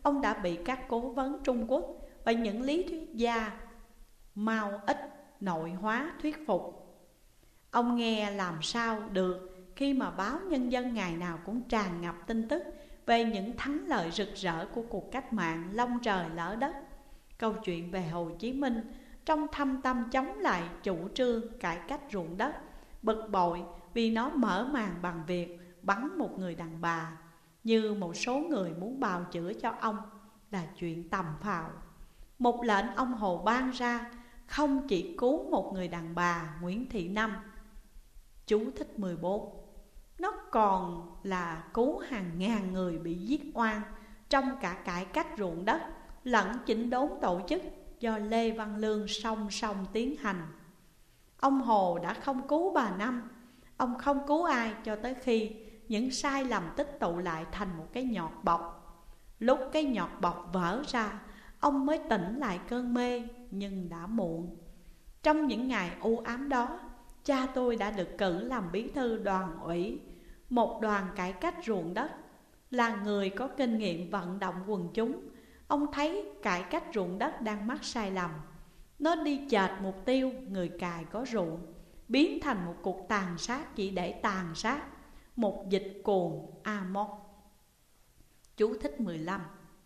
S1: ông đã bị các cố vấn Trung Quốc và những lý thuyết gia mau ít nội hóa thuyết phục. Ông nghe làm sao được khi mà báo Nhân dân ngày nào cũng tràn ngập tin tức về những thắng lợi rực rỡ của cuộc cách mạng long trời lỡ đất. Câu chuyện về Hồ Chí Minh trong thâm tâm chống lại chủ trương cải cách ruộng đất, bực bội vì nó mở màn bằng việc bắn một người đàn bà, như một số người muốn bào chữa cho ông, là chuyện tầm phào. Một lệnh ông Hồ ban ra không chỉ cứu một người đàn bà Nguyễn Thị Năm, chú thích mười bốn, nó còn là cứu hàng ngàn người bị giết oan trong cả cải cách ruộng đất lẫn chỉnh đốn tổ chức do Lê Văn Lương song song tiến hành. Ông Hồ đã không cứu bà Năm, ông không cứu ai cho tới khi những sai lầm tích tụ lại thành một cái nhọt bọc. Lúc cái nhọt bọc vỡ ra, ông mới tỉnh lại cơn mê, nhưng đã muộn. Trong những ngày u ám đó, cha tôi đã được cử làm bí thư đoàn ủy một đoàn cải cách ruộng đất. Là người có kinh nghiệm vận động quần chúng, ông thấy cải cách ruộng đất đang mắc sai lầm. Nó đi chệch mục tiêu người cài có ruộng, biến thành một cuộc tàn sát chỉ để tàn sát, một dịch cuồng Amok. Chú thích mười lăm.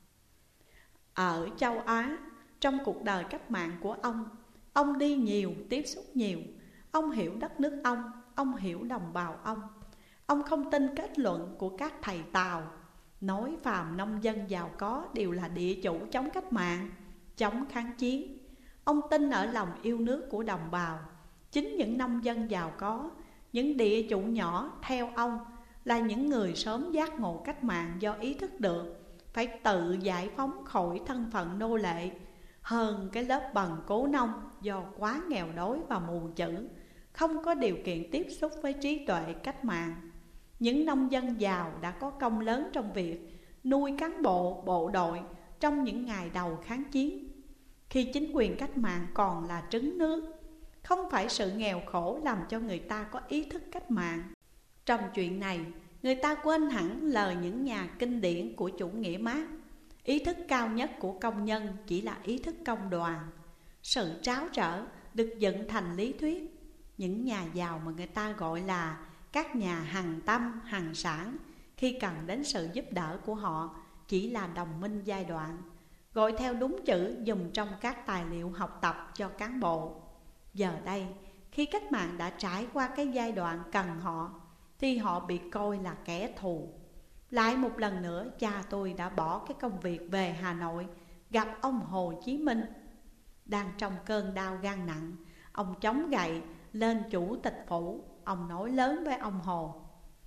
S1: Ở châu Á, trong cuộc đời cách mạng của ông, ông đi nhiều, tiếp xúc nhiều. Ông hiểu đất nước ông, ông hiểu đồng bào ông. Ông không tin kết luận của các thầy Tàu nói phàm nông dân giàu có đều là địa chủ chống cách mạng, chống kháng chiến. Ông tin ở lòng yêu nước của đồng bào. Chính những nông dân giàu có, những địa chủ nhỏ theo ông là những người sớm giác ngộ cách mạng do ý thức được phải tự giải phóng khỏi thân phận nô lệ, hơn cái lớp bần cố nông do quá nghèo đói và mù chữ, không có điều kiện tiếp xúc với trí tuệ cách mạng. Những nông dân giàu đã có công lớn trong việc nuôi cán bộ, bộ đội trong những ngày đầu kháng chiến, khi chính quyền cách mạng còn là trứng nước. Không phải sự nghèo khổ làm cho người ta có ý thức cách mạng. Trong chuyện này, người ta quên hẳn lời những nhà kinh điển của chủ nghĩa Mác. Ý thức cao nhất của công nhân chỉ là ý thức công đoàn. Sự tráo trở được dựng thành lý thuyết. Những nhà giàu mà người ta gọi là các nhà hằng tâm, hằng sản, khi cần đến sự giúp đỡ của họ chỉ là đồng minh giai đoạn, gọi theo đúng chữ dùng trong các tài liệu học tập cho cán bộ. Giờ đây, khi cách mạng đã trải qua cái giai đoạn cần họ, thì họ bị coi là kẻ thù. Lại một lần nữa, cha tôi đã bỏ cái công việc về Hà Nội gặp ông Hồ Chí Minh. Đang trong cơn đau gan nặng, ông chống gậy lên chủ tịch phủ. Ông nói lớn với ông Hồ: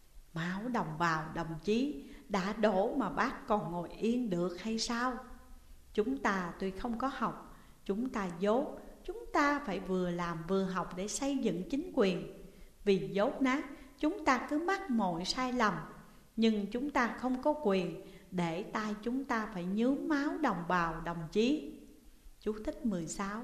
S1: máu đồng bào đồng chí đã đổ mà bác còn ngồi yên được hay sao? Chúng ta tuy không có học, chúng ta dốt, chúng ta phải vừa làm vừa học để xây dựng chính quyền. Vì dốt nát, chúng ta cứ mắc mọi sai lầm, nhưng chúng ta không có quyền để tay chúng ta phải nhuốm máu đồng bào đồng chí. Chú thích mười sáu.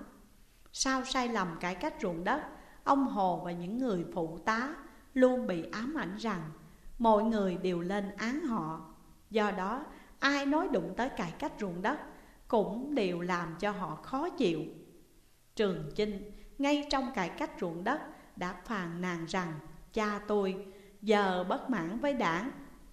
S1: Sau sai lầm cải cách ruộng đất, ông Hồ và những người phụ tá luôn bị ám ảnh rằng mọi người đều lên án họ. Do đó, ai nói đụng tới cải cách ruộng đất cũng đều làm cho họ khó chịu. Trường Chinh, ngay trong cải cách ruộng đất, đã phàn nàn rằng cha tôi giờ bất mãn với đảng,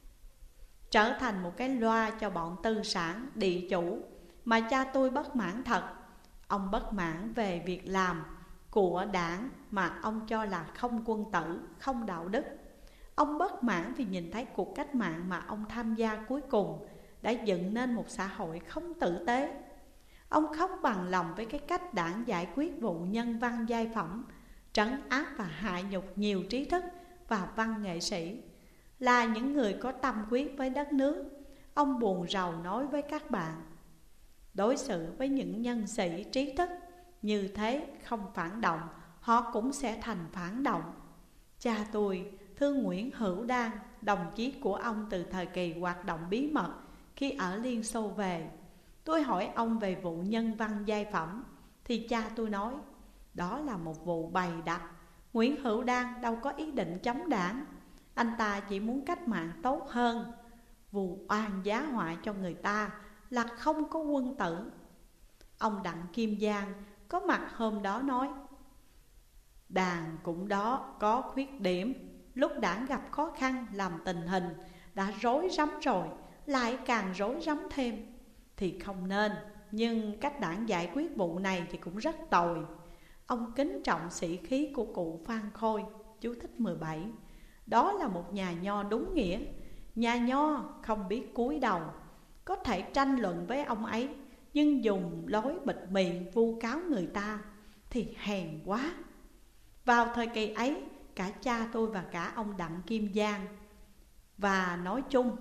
S1: trở thành một cái loa cho bọn tư sản, địa chủ. Mà cha tôi bất mãn thật. Ông bất mãn về việc làm của đảng mà ông cho là không quân tử, không đạo đức. Ông bất mãn vì nhìn thấy cuộc cách mạng mà ông tham gia cuối cùng đã dựng nên một xã hội không tử tế. Ông không bằng lòng với cái cách đảng giải quyết vụ nhân văn giai phẩm, trấn áp và hạ nhục nhiều trí thức và văn nghệ sĩ, là những người có tâm huyết với đất nước. Ông buồn rầu nói với các bạn: đối xử với những nhân sĩ trí thức như thế không phản động, họ cũng sẽ thành phản động. Cha tôi, Thương Nguyễn Hữu Đan, đồng chí của ông từ thời kỳ hoạt động bí mật khi ở Liên Xô về. Tôi hỏi ông về vụ nhân văn giai phẩm, thì cha tôi nói đó là một vụ bày đặt. Nguyễn Hữu Đan đâu có ý định chống đảng, anh ta chỉ muốn cách mạng tốt hơn. Vụ oan giá họa cho người ta là không có quân tử. Ông Đặng Kim Giang có mặt hôm đó nói: Đảng cũng đó có khuyết điểm. Lúc Đảng gặp khó khăn làm tình hình đã rối rắm rồi, lại càng rối rắm thêm thì không nên. Nhưng cách Đảng giải quyết vụ này thì cũng rất tồi. Ông kính trọng sĩ khí của cụ Phan Khôi. Chú thích mười bảy. Đó là một nhà nho đúng nghĩa. Nhà nho không biết cúi đầu. Có thể tranh luận với ông ấy, nhưng dùng lối bịt miệng vu cáo người ta thì hèn quá. Vào thời kỳ ấy, cả cha tôi và cả ông Đặng Kim Giang và nói chung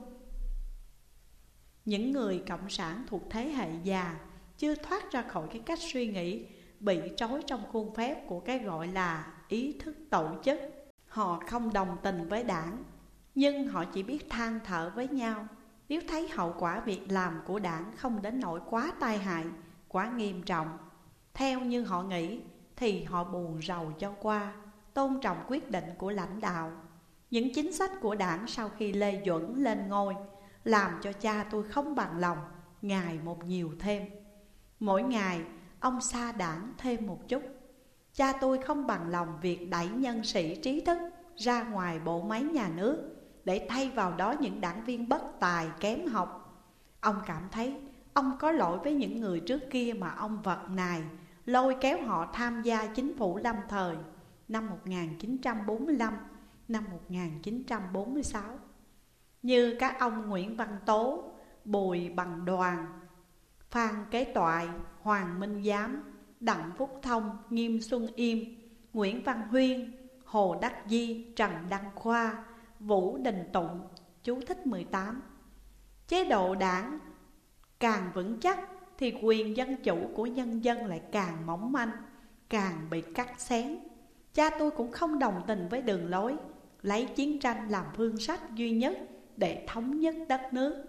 S1: những người cộng sản thuộc thế hệ già chưa thoát ra khỏi cái cách suy nghĩ bị trói trong khuôn phép của cái gọi là ý thức tổ chức. Họ không đồng tình với Đảng, nhưng họ chỉ biết than thở với nhau nếu thấy hậu quả việc làm của Đảng không đến nỗi quá tai hại, quá nghiêm trọng. Theo như họ nghĩ thì họ buồn rầu cho qua, tôn trọng quyết định của lãnh đạo. Những chính sách của Đảng sau khi Lê Duẩn lên ngôi làm cho cha tôi không bằng lòng, ngày một nhiều thêm. Mỗi ngày ông xa Đảng thêm một chút. Cha tôi không bằng lòng việc đẩy nhân sĩ trí thức ra ngoài bộ máy nhà nước để thay vào đó những đảng viên bất tài kém học. Ông cảm thấy ông có lỗi với những người trước kia mà ông vật nài, lôi kéo họ tham gia chính phủ lâm thời năm một nghìn chín trăm bốn mươi lăm, năm một nghìn chín trăm bốn mươi sáu. Như các ông Nguyễn Văn Tố, Bùi Bằng Đoàn, Phan Kế Toại, Hoàng Minh Giám, Đặng Phúc Thông, Nghiêm Xuân Yêm, Nguyễn Văn Huyên, Hồ Đắc Di, Trần Đăng Khoa, Vũ Đình Tụng. Chú thích mười tám. Chế độ Đảng càng vững chắc thì quyền dân chủ của nhân dân lại càng mỏng manh, càng bị cắt xén. Cha tôi cũng không đồng tình với đường lối lấy chiến tranh làm phương sách duy nhất để thống nhất đất nước.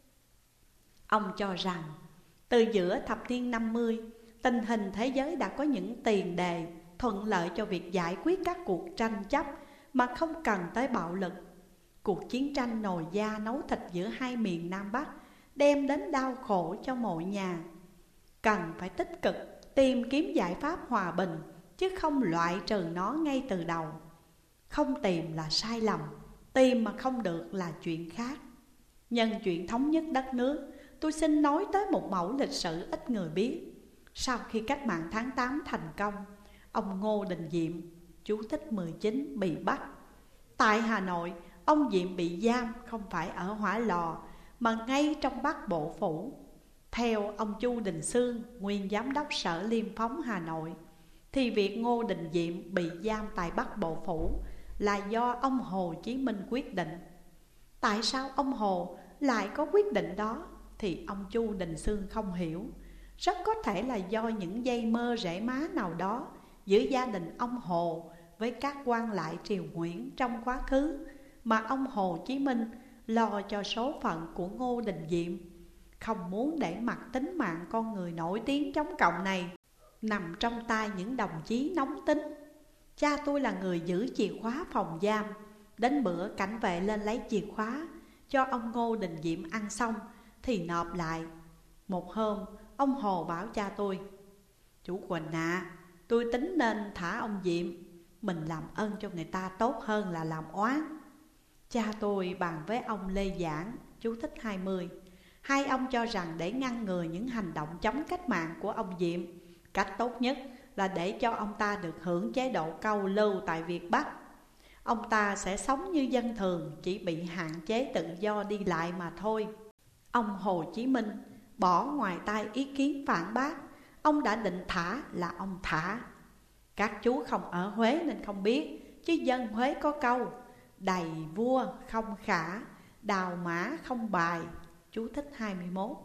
S1: Ông cho rằng từ giữa thập niên năm mươi, tình hình thế giới đã có những tiền đề thuận lợi cho việc giải quyết các cuộc tranh chấp mà không cần tới bạo lực. Cuộc chiến tranh nồi da nấu thịt giữa hai miền Nam Bắc đem đến đau khổ cho mọi nhà. Cần phải tích cực tìm kiếm giải pháp hòa bình, chứ không loại trừ nó ngay từ đầu. Không tìm là sai lầm, tìm mà không được là chuyện khác. Nhân chuyện thống nhất đất nước, tôi xin nói tới một mẫu lịch sử ít người biết. Sau khi cách mạng tháng tám thành công, ông Ngô Đình Diệm, chú thích mười chín, bị bắt. Tại Hà Nội, ông Diệm bị giam không phải ở Hỏa Lò mà ngay trong Bắc Bộ Phủ. Theo ông Chu Đình Sương, nguyên giám đốc Sở Liêm Phóng Hà Nội, thì việc Ngô Đình Diệm bị giam tại Bắc Bộ Phủ là do ông Hồ Chí Minh quyết định. Tại sao ông Hồ lại có quyết định đó thì ông Chu Đình Sương không hiểu. Rất có thể là do những dây mơ rễ má nào đó giữa gia đình ông Hồ với các quan lại triều Nguyễn trong quá khứ mà ông Hồ Chí Minh lo cho số phận của Ngô Đình Diệm, không muốn để mặc tính mạng con người nổi tiếng chống cộng này nằm trong tay những đồng chí nóng tính. Cha tôi là người giữ chìa khóa phòng giam. Đến bữa cảnh vệ lên lấy chìa khóa cho ông Ngô Đình Diệm ăn xong thì nộp lại. Một hôm ông Hồ bảo cha tôi: Chú Quỳnh ạ, à, tôi tính nên thả ông Diệm, mình làm ơn cho người ta tốt hơn là làm oán. Cha tôi bàn với ông Lê Giảng, chú thích hai mươi. Hai ông cho rằng để ngăn ngừa những hành động chống cách mạng của ông Diệm, cách tốt nhất là để cho ông ta được hưởng chế độ câu lưu tại Việt Bắc. Ông ta sẽ sống như dân thường, chỉ bị hạn chế tự do đi lại mà thôi. Ông Hồ Chí Minh bỏ ngoài tai ý kiến phản bác. Ông đã định thả là ông thả. Các chú không ở Huế nên không biết, chứ dân Huế có câu: đầy vua không khả, đào mã không bài. Chú thích hai mươi mốt.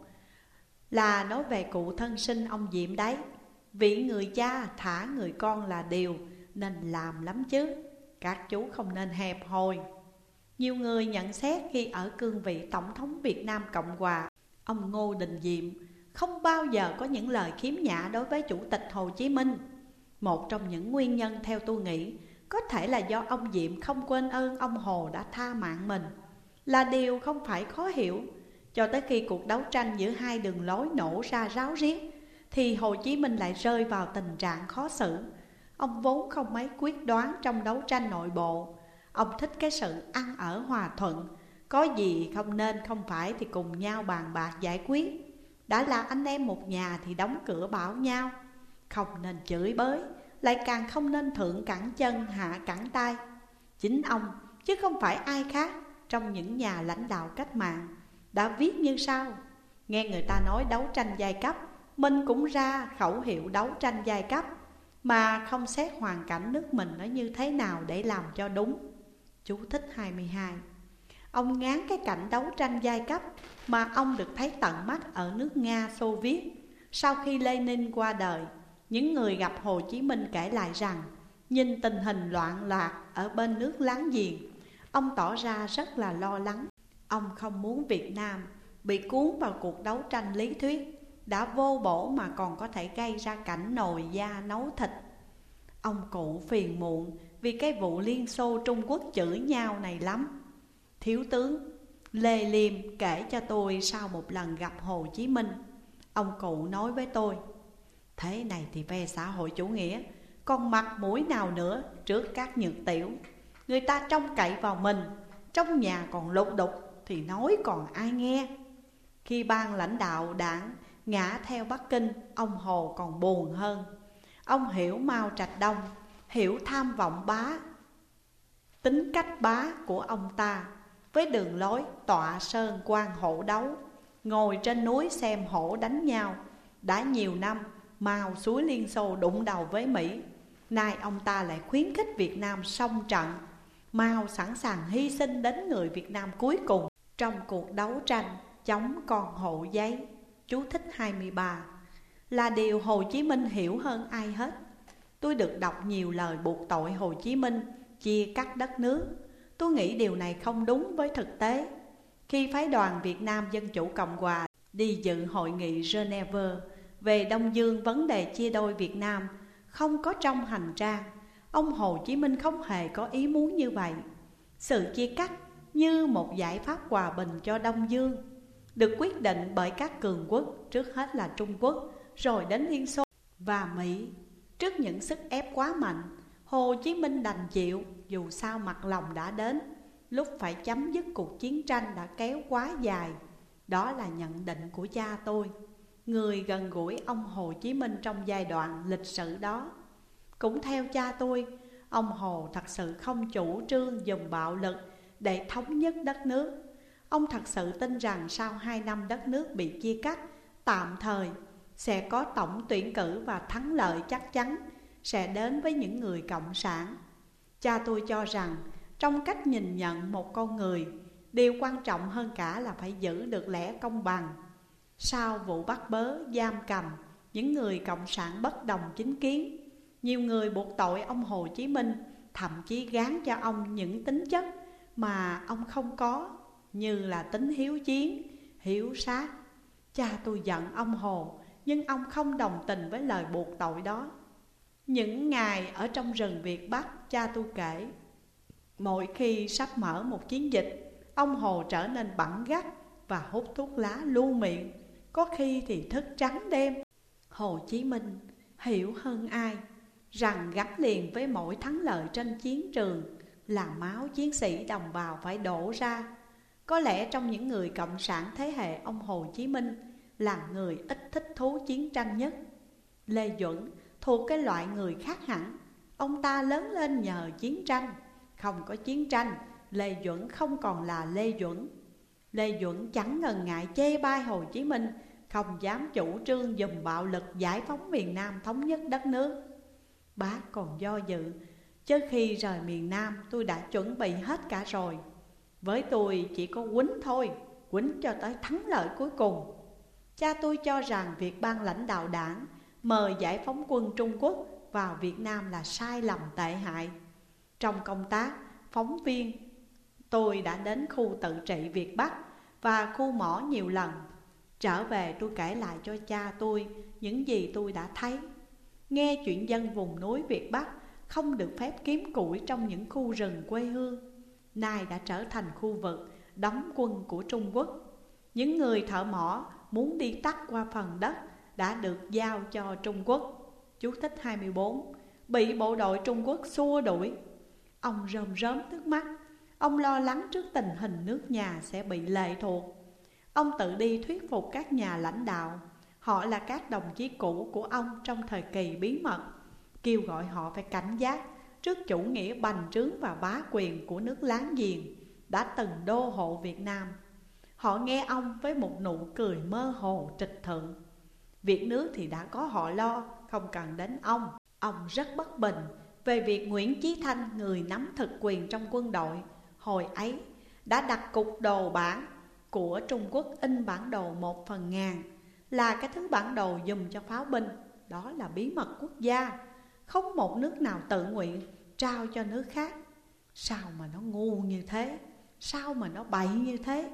S1: Là nói về cụ thân sinh ông Diệm đấy. Vì người cha thả người con là điều nên làm lắm chứ. Các chú không nên hẹp hòi. Nhiều người nhận xét khi ở cương vị Tổng thống Việt Nam Cộng Hòa, ông Ngô Đình Diệm không bao giờ có những lời khiếm nhã đối với Chủ tịch Hồ Chí Minh. Một trong những nguyên nhân theo tôi nghĩ có thể là do ông Diệm không quên ơn ông Hồ đã tha mạng mình, là điều không phải khó hiểu. cho tới khi cuộc đấu tranh giữa hai đường lối nổ ra ráo riết, thì Hồ Chí Minh lại rơi vào tình trạng khó xử. Ông vốn không mấy quyết đoán trong đấu tranh nội bộ. Ông thích cái sự ăn ở hòa thuận, có gì không nên không phải thì cùng nhau bàn bạc giải quyết. Đã là anh em một nhà thì đóng cửa bảo nhau, không nên chửi bới, lại càng không nên thượng cẳng chân hạ cẳng tay. Chính ông, chứ không phải ai khác, trong những nhà lãnh đạo cách mạng đã viết như sau: nghe người ta nói đấu tranh giai cấp, mình cũng ra khẩu hiệu đấu tranh giai cấp, mà không xét hoàn cảnh nước mình nó như thế nào để làm cho đúng. Chú thích hai mươi hai. Ông ngán cái cảnh đấu tranh giai cấp mà ông được thấy tận mắt ở nước Nga Xô Viết. Sau khi Lenin qua đời, những người gặp Hồ Chí Minh kể lại rằng nhìn tình hình loạn lạc ở bên nước láng giềng, ông tỏ ra rất là lo lắng. Ông không muốn Việt Nam bị cuốn vào cuộc đấu tranh lý thuyết, đã vô bổ mà còn có thể gây ra cảnh nồi da nấu thịt. Ông cụ phiền muộn vì cái vụ Liên Xô Trung Quốc chửi nhau này lắm. Thiếu tướng Lê Liêm kể cho tôi sau một lần gặp Hồ Chí Minh. Ông cụ nói với tôi: thế này thì về xã hội chủ nghĩa, còn mặt mũi nào nữa trước các nhược tiểu. Người ta trông cậy vào mình, trong nhà còn lục đục thì nói còn ai nghe. Khi ban lãnh đạo đảng ngã theo Bắc Kinh, ông Hồ còn buồn hơn. Ông hiểu Mao Trạch Đông, hiểu tham vọng bá, tính cách bá của ông ta, với đường lối tọa sơn quan hổ đấu, ngồi trên núi xem hổ đánh nhau. Đã nhiều năm Mao suối Liên Xô đụng đầu với Mỹ, nay ông ta lại khuyến khích Việt Nam xông trận. Mao sẵn sàng hy sinh đến người Việt Nam cuối cùng trong cuộc đấu tranh chống con hổ giấy. Chú thích hai mươi ba. Là điều Hồ Chí Minh hiểu hơn ai hết. Tôi được đọc nhiều lời buộc tội Hồ Chí Minh chia cắt đất nước. Tôi nghĩ điều này không đúng với thực tế. Khi phái đoàn Việt Nam Dân Chủ Cộng Hòa đi dự hội nghị Geneva về Đông Dương, vấn đề chia đôi Việt Nam không có trong hành trang, ông Hồ Chí Minh không hề có ý muốn như vậy. Sự chia cắt như một giải pháp hòa bình cho Đông Dương được quyết định bởi các cường quốc, trước hết là Trung Quốc, rồi đến Liên Xô và Mỹ. Trước những sức ép quá mạnh, Hồ Chí Minh đành chịu, dù sao mặt lòng đã đến. Lúc phải chấm dứt cuộc chiến tranh đã kéo quá dài. Đó là nhận định của cha tôi, người gần gũi ông Hồ Chí Minh trong giai đoạn lịch sử đó. Cũng theo cha tôi, ông Hồ thật sự không chủ trương dùng bạo lực để thống nhất đất nước. Ông thật sự tin rằng sau hai năm đất nước bị chia cắt tạm thời, sẽ có tổng tuyển cử và thắng lợi chắc chắn sẽ đến với những người cộng sản. Cha tôi cho rằng trong cách nhìn nhận một con người, điều quan trọng hơn cả là phải giữ được lẽ công bằng. Sau vụ bắt bớ, giam cầm những người cộng sản bất đồng chính kiến, nhiều người buộc tội ông Hồ Chí Minh, thậm chí gán cho ông những tính chất mà ông không có, như là tính hiếu chiến, hiếu sát. Cha tôi giận ông Hồ, nhưng ông không đồng tình với lời buộc tội đó. Những ngày ở trong rừng Việt Bắc, cha tôi kể, mỗi khi sắp mở một chiến dịch, ông Hồ trở nên bẵng gắt và hút thuốc lá lu miệng, có khi thì thức trắng đêm. Hồ Chí Minh hiểu hơn ai rằng gắn liền với mỗi thắng lợi trên chiến trường là máu chiến sĩ đồng bào phải đổ ra. Có lẽ trong những người cộng sản thế hệ ông Hồ Chí Minh là người ít thích thú chiến tranh nhất. Lê Duẩn thuộc cái loại người khác hẳn. Ông ta lớn lên nhờ chiến tranh. Không có chiến tranh, Lê Duẩn không còn là Lê Duẩn. Lê Duẩn chẳng ngần ngại chê bai Hồ Chí Minh, không dám chủ trương dùng bạo lực giải phóng miền Nam, thống nhất đất nước. Bác còn do dự, chứ khi rời miền Nam tôi đã chuẩn bị hết cả rồi. Với tôi chỉ có quýnh thôi, quýnh cho tới thắng lợi cuối cùng. Cha tôi cho rằng việc ban lãnh đạo đảng mời giải phóng quân Trung Quốc vào Việt Nam là sai lầm tệ hại. Trong công tác phóng viên, tôi đã đến khu tự trị Việt Bắc và khu mỏ nhiều lần. Trở về tôi kể lại cho cha tôi những gì tôi đã thấy. Nghe chuyện dân vùng núi Việt Bắc không được phép kiếm củi trong những khu rừng quê hương, nay đã trở thành khu vực đóng quân của Trung Quốc. Những người thợ mỏ muốn đi tắt qua phần đất đã được giao cho Trung Quốc. Chú thích hai mươi bốn. Bị bộ đội Trung Quốc xua đuổi. Ông rơm rớm nước mắt. Ông lo lắng trước tình hình nước nhà sẽ bị lệ thuộc. Ông tự đi thuyết phục các nhà lãnh đạo, họ là các đồng chí cũ của ông trong thời kỳ bí mật, kêu gọi họ phải cảnh giác trước chủ nghĩa bành trướng và bá quyền của nước láng giềng đã từng đô hộ Việt Nam. Họ nghe ông với một nụ cười mơ hồ trịch thượng. Việc nước thì đã có họ lo, không cần đến ông. Ông rất bất bình về việc Nguyễn Chí Thanh, người nắm thực quyền trong quân đội hồi ấy, đã đặt cục đồ bản của Trung Quốc in bản đồ một phần ngàn, là cái thứ bản đồ dùng cho pháo binh. Đó là bí mật quốc gia, không một nước nào tự nguyện trao cho nước khác. Sao mà nó ngu như thế, sao mà nó bậy như thế?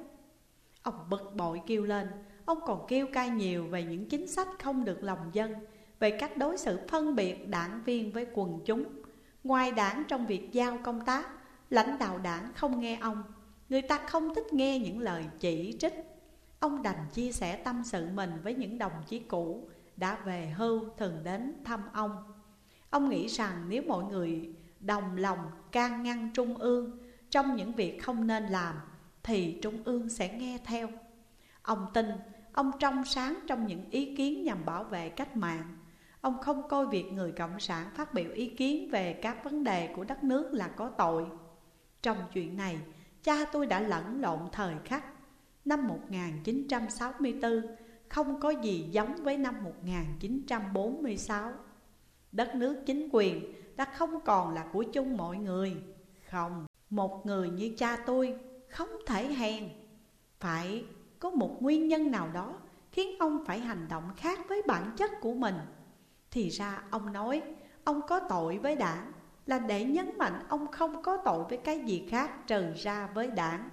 S1: Ông bực bội kêu lên. Ông còn kêu cay nhiều về những chính sách không được lòng dân, về cách đối xử phân biệt đảng viên với quần chúng. Ngoài đảng trong việc giao công tác, lãnh đạo đảng không nghe ông. Người ta không thích nghe những lời chỉ trích. Ông đành chia sẻ tâm sự mình với những đồng chí cũ đã về hưu thường đến thăm ông. Ông nghĩ rằng nếu mọi người đồng lòng can ngăn Trung ương trong những việc không nên làm, thì Trung ương sẽ nghe theo. Ông tin ông trong sáng trong những ý kiến nhằm bảo vệ cách mạng. Ông không coi việc người cộng sản phát biểu ý kiến về các vấn đề của đất nước là có tội. Trong chuyện này, cha tôi đã lẫn lộn thời khắc. Năm một nghìn chín trăm sáu mươi tư không có gì giống với năm một nghìn chín trăm bốn mươi sáu. Đất nước chính quyền đã không còn là của chung mọi người. Không, một người như cha tôi không thể hèn. Phải có một nguyên nhân nào đó khiến ông phải hành động khác với bản chất của mình. Thì ra ông nói ông có tội với đảng là để nhấn mạnh ông không có tội với cái gì khác trừ ra với đảng.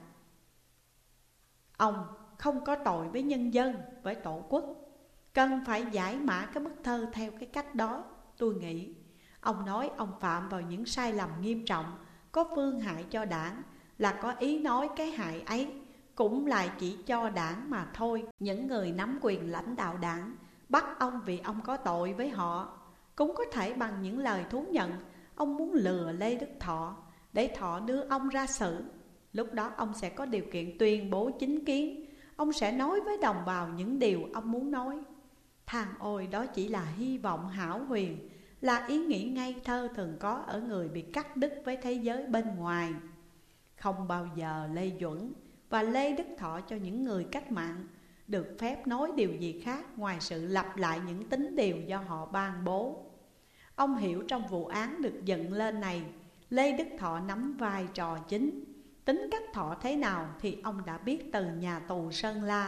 S1: Ông không có tội với nhân dân, với tổ quốc. Cần phải giải mã cái bức thơ theo cái cách đó. Tôi nghĩ ông nói ông phạm vào những sai lầm nghiêm trọng, có phương hại cho đảng, là có ý nói cái hại ấy cũng lại chỉ cho đảng mà thôi. Những người nắm quyền lãnh đạo đảng bắt ông vì ông có tội với họ. Cũng có thể bằng những lời thú nhận ông muốn lừa Lê Đức Thọ để Thọ đưa ông ra xử. Lúc đó ông sẽ có điều kiện tuyên bố chính kiến. Ông sẽ nói với đồng bào những điều ông muốn nói. Than ôi, đó chỉ là hy vọng hão huyền, là ý nghĩ ngây thơ thường có ở người bị cắt đứt với thế giới bên ngoài. Không bao giờ Lê Duẩn và Lê Đức Thọ cho những người cách mạng được phép nói điều gì khác ngoài sự lặp lại những tín điều do họ ban bố. Ông hiểu trong vụ án được dựng lên này, Lê Đức Thọ nắm vai trò chính. Tính cách Thọ thế nào thì ông đã biết từ nhà tù Sơn La.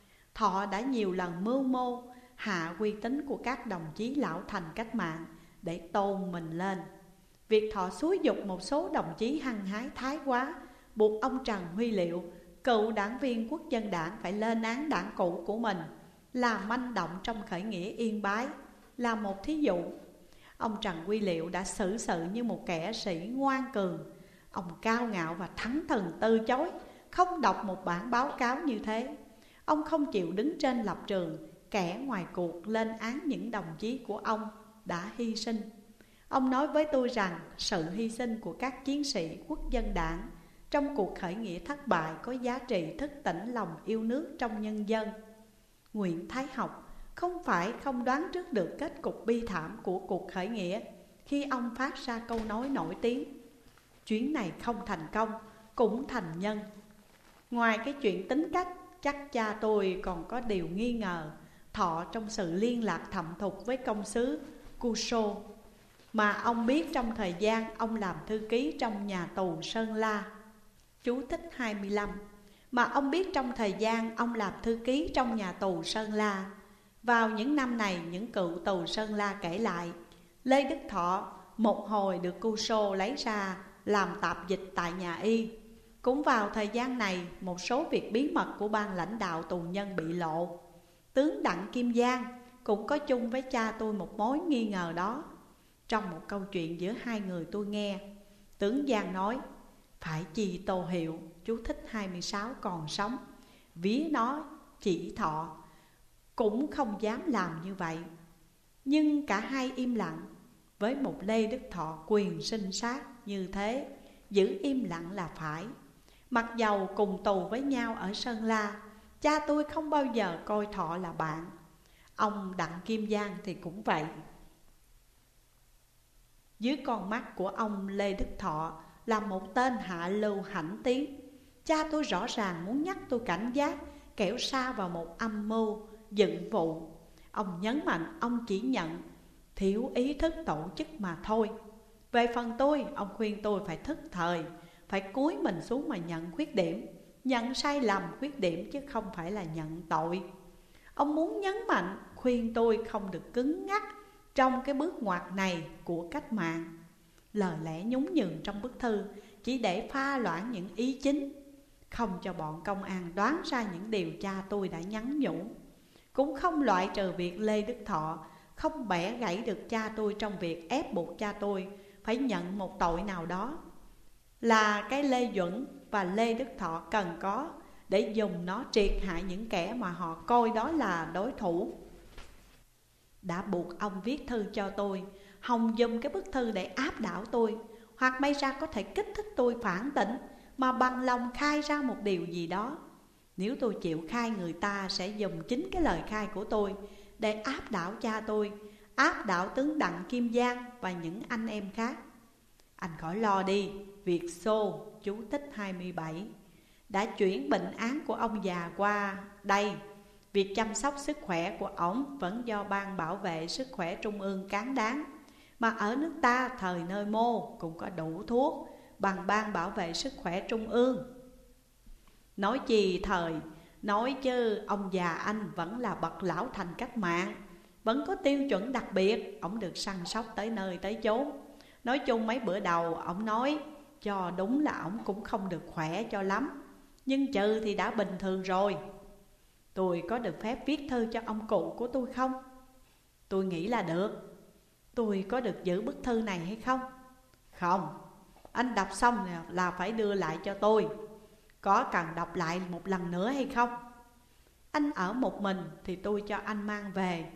S1: Thọ đã nhiều lần mưu mô hạ uy tín của các đồng chí lão thành cách mạng để tôn mình lên. Việc Thọ xúi giục một số đồng chí hăng hái thái quá, buộc ông Trần Huy Liệu, cựu đảng viên Quốc dân đảng, phải lên án đảng cũ của mình, là manh động trong khởi nghĩa Yên Bái, là một thí dụ. Ông Trần Huy Liệu đã xử sự như một kẻ sĩ ngoan cường. Ông cao ngạo và thẳng thừng từ chối, không đọc một bản báo cáo như thế. Ông không chịu đứng trên lập trường kẻ ngoài cuộc lên án những đồng chí của ông đã hy sinh. Ông nói với tôi rằng sự hy sinh của các chiến sĩ Quốc dân đảng trong cuộc khởi nghĩa thất bại có giá trị thức tỉnh lòng yêu nước trong nhân dân. Nguyễn Thái Học không phải không đoán trước được kết cục bi thảm của cuộc khởi nghĩa khi ông phát ra câu nói nổi tiếng: chuyến này không thành công cũng thành nhân. Ngoài cái chuyện tính cách, chắc cha tôi còn có điều nghi ngờ Thọ trong sự liên lạc thậm thục với công sứ Cusco mà ông biết trong thời gian ông làm thư ký trong nhà tù Sơn La. Chú thích hai mươi lăm. Mà ông biết trong thời gian ông làm thư ký trong nhà tù Sơn La. Vào những năm này, những cựu tù Sơn La kể lại, Lê Đức Thọ một hồi được Cusco lấy ra làm tạp dịch tại nhà y. Cũng vào thời gian này, một số việc bí mật của ban lãnh đạo tù nhân bị lộ. Tướng Đặng Kim Giang cũng có chung với cha tôi một mối nghi ngờ đó. Trong một câu chuyện giữa hai người tôi nghe, tướng Giang nói: phải chi Tô Hiệu, chú thích hai mươi sáu, còn sống, vía nó chỉ thọ, cũng không dám làm như vậy. Nhưng cả hai im lặng. Với một Lê Đức Thọ quyền sinh sát như thế, giữ im lặng là phải. Mặc dầu cùng tù với nhau ở Sơn La, cha tôi không bao giờ coi Thọ là bạn. Ông Đặng Kim Giang thì cũng vậy. Dưới con mắt của ông Lê Đức Thọ là một tên hạ lưu hãnh tiến. Cha tôi rõ ràng muốn nhắc tôi cảnh giác, kẻo sa vào một âm mưu dựng vụ. Ông nhấn mạnh ông chỉ nhận thiếu ý thức tổ chức mà thôi. Về phần tôi, ông khuyên tôi phải thức thời, phải cúi mình xuống mà nhận khuyết điểm, nhận sai lầm khuyết điểm chứ không phải là nhận tội. Ông muốn nhấn mạnh khuyên tôi không được cứng ngắc trong cái bước ngoặt này của cách mạng. Lời lẽ nhún nhường trong bức thư chỉ để pha loãng những ý chính, không cho bọn công an đoán ra những điều cha tôi đã nhắn nhủ. Cũng không loại trừ việc Lê Đức Thọ không bẻ gãy được cha tôi trong việc ép buộc cha tôi phải nhận một tội nào đó, là cái Lê Duẩn và Lê Đức Thọ cần có để dùng nó triệt hại những kẻ mà họ coi đó là đối thủ. Đã buộc ông viết thư cho tôi, hòng dùng cái bức thư để áp đảo tôi, hoặc may ra có thể kích thích tôi phản tỉnh mà bằng lòng khai ra một điều gì đó. Nếu tôi chịu khai, người ta sẽ dùng chính cái lời khai của tôi để áp đảo cha tôi, áp đảo tướng Đặng Kim Giang và những anh em khác. Anh khỏi lo đi, Việt Xô, chú thích hai mươi bảy, đã chuyển bệnh án của ông già qua đây. Việc chăm sóc sức khỏe của ổng vẫn do Ban Bảo vệ Sức khỏe Trung ương cán đáng. Mà ở nước ta thời nơi mô cũng có đủ thuốc bằng Ban Bảo vệ Sức khỏe Trung ương. Nói chi thời, nói chứ ông già anh vẫn là bậc lão thành cách mạng, vẫn có tiêu chuẩn đặc biệt, ổng được săn sóc tới nơi tới chốn. Nói chung mấy bữa đầu ổng nói cho đúng là ổng cũng không được khỏe cho lắm, nhưng trừ thì đã bình thường rồi. Tôi có được phép viết thư cho ông cụ của tôi không? Tôi nghĩ là được. Tôi có được giữ bức thư này hay không? Không, anh đọc xong là phải đưa lại cho tôi. Có cần đọc lại một lần nữa hay không? Anh ở một mình thì tôi cho anh mang về.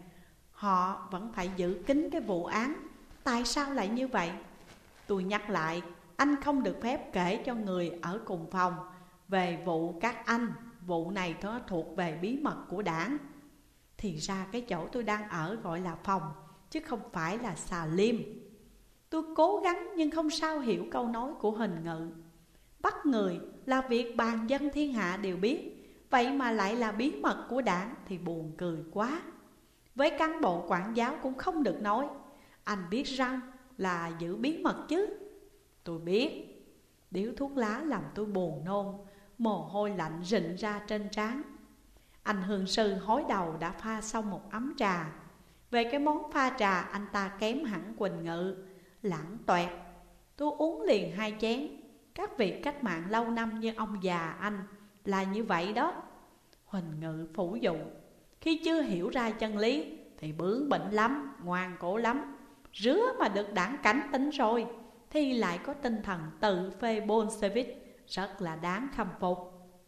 S1: Họ vẫn phải giữ kín cái vụ án. Tại sao lại như vậy? Tôi nhắc lại, anh không được phép kể cho người ở cùng phòng về vụ các anh. Vụ này nó thuộc về bí mật của đảng. Thì ra cái chỗ tôi đang ở gọi là phòng, chứ không phải là xà liêm. Tôi cố gắng nhưng không sao hiểu câu nói của Hình Ngự. Bắt người là việc bàn dân thiên hạ đều biết, vậy mà lại là bí mật của đảng thì buồn cười quá. Với cán bộ quản giáo cũng không được nói. Anh biết rằng là giữ bí mật chứ? Tôi biết. Điếu thuốc lá làm tôi buồn nôn, mồ hôi lạnh rịn ra trên trán. Anh Hương Sư hối đầu đã pha xong một ấm trà. Về cái món pha trà anh ta kém hẳn Quỳnh Ngự, lãng toẹt. Tôi uống liền hai chén. Các vị cách mạng lâu năm như ông già anh là như vậy đó. Huỳnh Ngự phủ dụ, khi chưa hiểu ra chân lý thì bướng bỉnh lắm, ngoan cố lắm. Rứa mà được đảng cảnh tính rồi thì lại có tinh thần tự phê Bolshevik, rất là đáng khâm phục.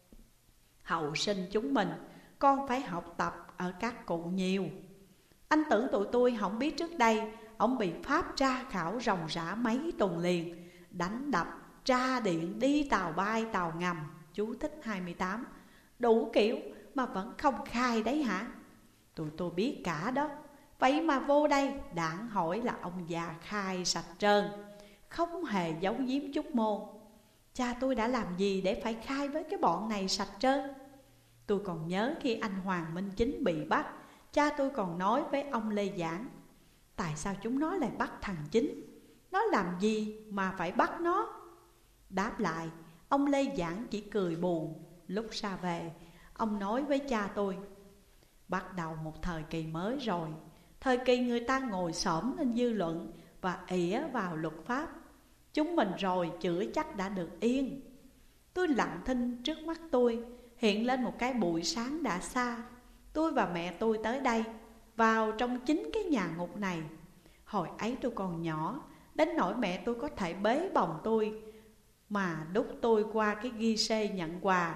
S1: Hậu sinh chúng mình con phải học tập ở các cụ nhiều. Anh tưởng tụi tôi không biết trước đây ông bị Pháp tra khảo ròng rã mấy tuần liền, đánh đập, tra điện, đi tàu bay, tàu ngầm, chú thích hai mươi tám, đủ kiểu mà vẫn không khai đấy hả? Tụi tôi biết cả đó. Vậy mà vô đây đảng hỏi là ông già khai sạch trơn, không hề giấu giếm chút mô. Cha tôi đã làm gì để phải khai với cái bọn này sạch trơn? Tôi còn nhớ khi anh Hoàng Minh Chính bị bắt, cha tôi còn nói với ông Lê Giảng, tại sao chúng nó lại bắt thằng Chính? Nó làm gì mà phải bắt nó? Đáp lại, ông Lê Giảng chỉ cười buồn. Lúc ra về, ông nói với cha tôi, bắt đầu một thời kỳ mới rồi. Thời kỳ người ta ngồi xổm lên dư luận và ỉa vào luật pháp. Chúng mình rồi chữa chắc đã được yên. Tôi lặng thinh, trước mắt tôi hiện lên một cái buổi sáng đã xa. Tôi và mẹ tôi tới đây, vào trong chính cái nhà ngục này. Hồi ấy tôi còn nhỏ, đến nỗi mẹ tôi có thể bế bồng tôi mà đút tôi qua cái ghi xê nhận quà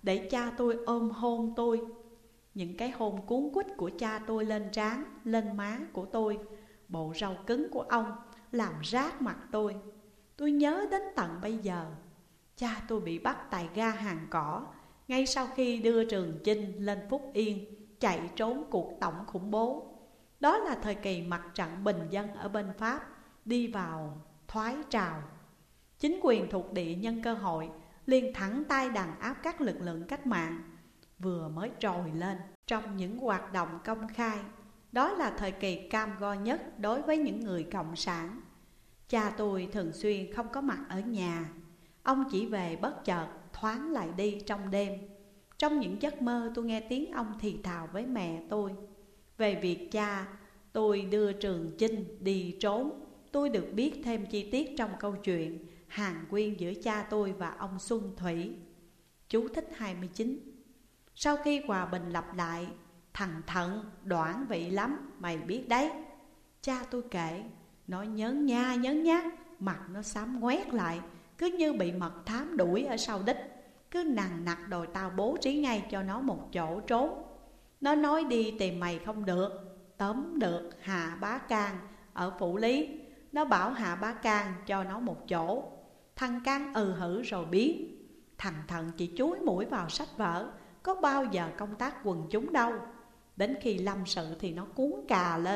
S1: để cha tôi ôm hôn tôi. Những cái hôn cuốn quýt của cha tôi lên trán, lên má của tôi, bộ râu cứng của ông làm rát mặt tôi. Tôi nhớ đến tận bây giờ. Cha tôi bị bắt tại ga Hàng Cỏ ngay sau khi đưa Trường Chinh lên Phúc Yên chạy trốn cuộc tổng khủng bố. Đó là thời kỳ mặt trận bình dân ở bên Pháp đi vào thoái trào. Chính quyền thuộc địa nhân cơ hội liền thẳng tay đàn áp các lực lượng cách mạng vừa mới trồi lên trong những hoạt động công khai. Đó là thời kỳ cam go nhất đối với những người cộng sản. Cha tôi thường xuyên không có mặt ở nhà. Ông chỉ về bất chợt, thoáng lại đi trong đêm. Trong những giấc mơ tôi nghe tiếng ông thì thào với mẹ tôi về việc cha tôi đưa Trường Chinh đi trốn. Tôi được biết thêm chi tiết trong câu chuyện hàn huyên giữa cha tôi và ông Xuân Thủy. Chú thích hai mươi chín. Sau khi hòa bình lập lại, thằng Thận đoản vị lắm, mày biết đấy. Cha tôi kể, nó nhớn nha nhớn nhát, mặt nó xám ngoét lại, cứ như bị mật thám đuổi ở sau đích. Cứ nằng nặc đòi tao bố trí ngay cho nó một chỗ trốn. Nó nói đi tìm mày không được, tóm được Hà Bá Can ở Phủ Lý. Nó bảo Hà Bá Can cho nó một chỗ. Thằng Can ừ hử rồi biến. Thằng Thận chỉ chúi mũi vào sách vở, có bao giờ công tác quần chúng đâu. Đến khi lâm sự thì nó cuốn cà lên,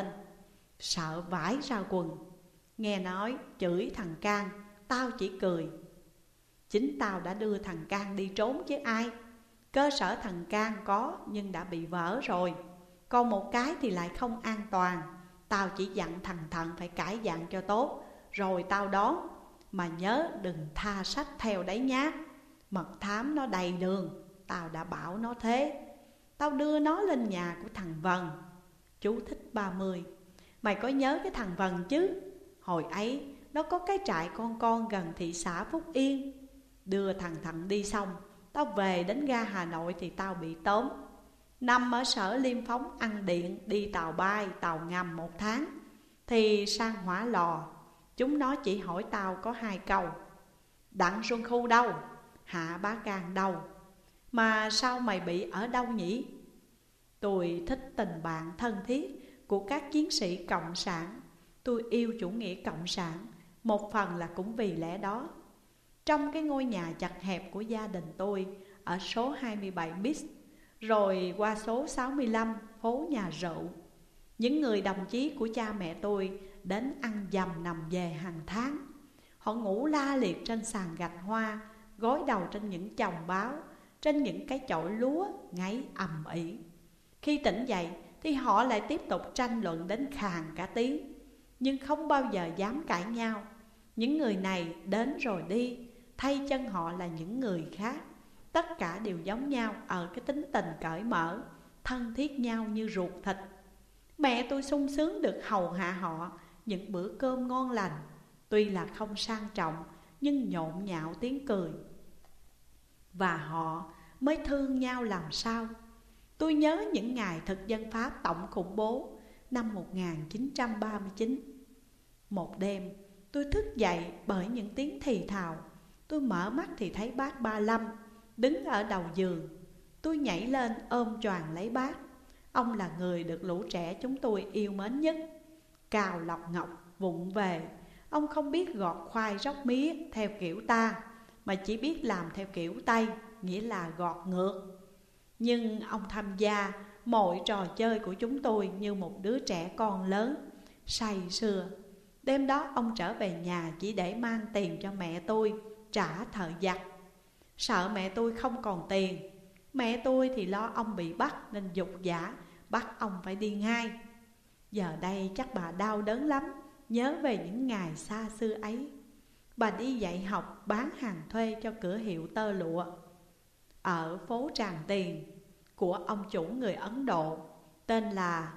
S1: sợ vãi ra quần. Nghe nói chửi thằng Can, tao chỉ cười. Chính tao đã đưa thằng Can đi trốn chứ ai. Cơ sở thằng Can có nhưng đã bị vỡ rồi. Còn một cái thì lại không an toàn. Tao chỉ dặn thằng Thận phải cải dặn cho tốt, rồi tao đón. Mà nhớ đừng tha sách theo đấy nhá. Mật thám nó đầy đường, tao đã bảo nó thế. Tao đưa nó lên nhà của thằng Vân. Chú thích ba mươi. Mày có nhớ cái thằng Vân chứ? Hồi ấy nó có cái trại con con gần thị xã Phúc Yên. Đưa thằng Thận đi xong, tao về đến ga Hà Nội thì tao bị tóm. Nằm ở sở Liêm Phóng ăn điện, đi tàu bay, tàu ngầm một tháng. Thì sang Hỏa Lò, chúng nó chỉ hỏi tao có hai câu: Đặng Xuân Khu đâu? Hạ Bá Can đâu? Mà sao mày bị ở đâu nhỉ? Tôi thích tình bạn thân thiết của các chiến sĩ cộng sản. Tôi yêu chủ nghĩa cộng sản, một phần là cũng vì lẽ đó. Trong cái ngôi nhà chật hẹp của gia đình tôi ở số hai mươi bảy Bis, rồi qua số sáu mươi lăm phố Nhà Rượu, những người đồng chí của cha mẹ tôi đến ăn dầm nằm về hàng tháng. Họ ngủ la liệt trên sàn gạch hoa, gối đầu trên những chồng báo, trên những cái chổi lúa ngáy ầm ĩ. Khi tỉnh dậy thì họ lại tiếp tục tranh luận đến khàn cả tiếng, nhưng không bao giờ dám cãi nhau. Những người này đến rồi đi, thay chân họ là những người khác. Tất cả đều giống nhau ở cái tính tình cởi mở, thân thiết nhau như ruột thịt. Mẹ tôi sung sướng được hầu hạ họ những bữa cơm ngon lành, tuy là không sang trọng nhưng nhộn nhạo tiếng cười. Và họ mới thương nhau làm sao. Tôi nhớ những ngày thực dân Pháp tổng khủng bố năm một nghìn chín trăm ba mươi chín. Một đêm tôi thức dậy bởi những tiếng thì thào. Tôi mở mắt thì thấy bác Ba Lâm đứng ở đầu giường. Tôi nhảy lên ôm choàng lấy bác. Ông là người được lũ trẻ chúng tôi yêu mến nhất. Cào lọc ngọc vụng về. Ông không biết gọt khoai róc mía theo kiểu ta, mà chỉ biết làm theo kiểu Tây, nghĩa là gọt ngược. Nhưng ông tham gia mọi trò chơi của chúng tôi như một đứa trẻ con lớn, say sưa. Đêm đó ông trở về nhà chỉ để mang tiền cho mẹ tôi trả thợ giặt. Sợ mẹ tôi không còn tiền, mẹ tôi thì lo ông bị bắt nên giục giả bắt ông phải đi ngay. Giờ đây chắc bà đau đớn lắm, nhớ về những ngày xa xưa ấy. Bà đi dạy học bán hàng thuê cho cửa hiệu tơ lụa ở phố Tràng Tiền của ông chủ người Ấn Độ tên là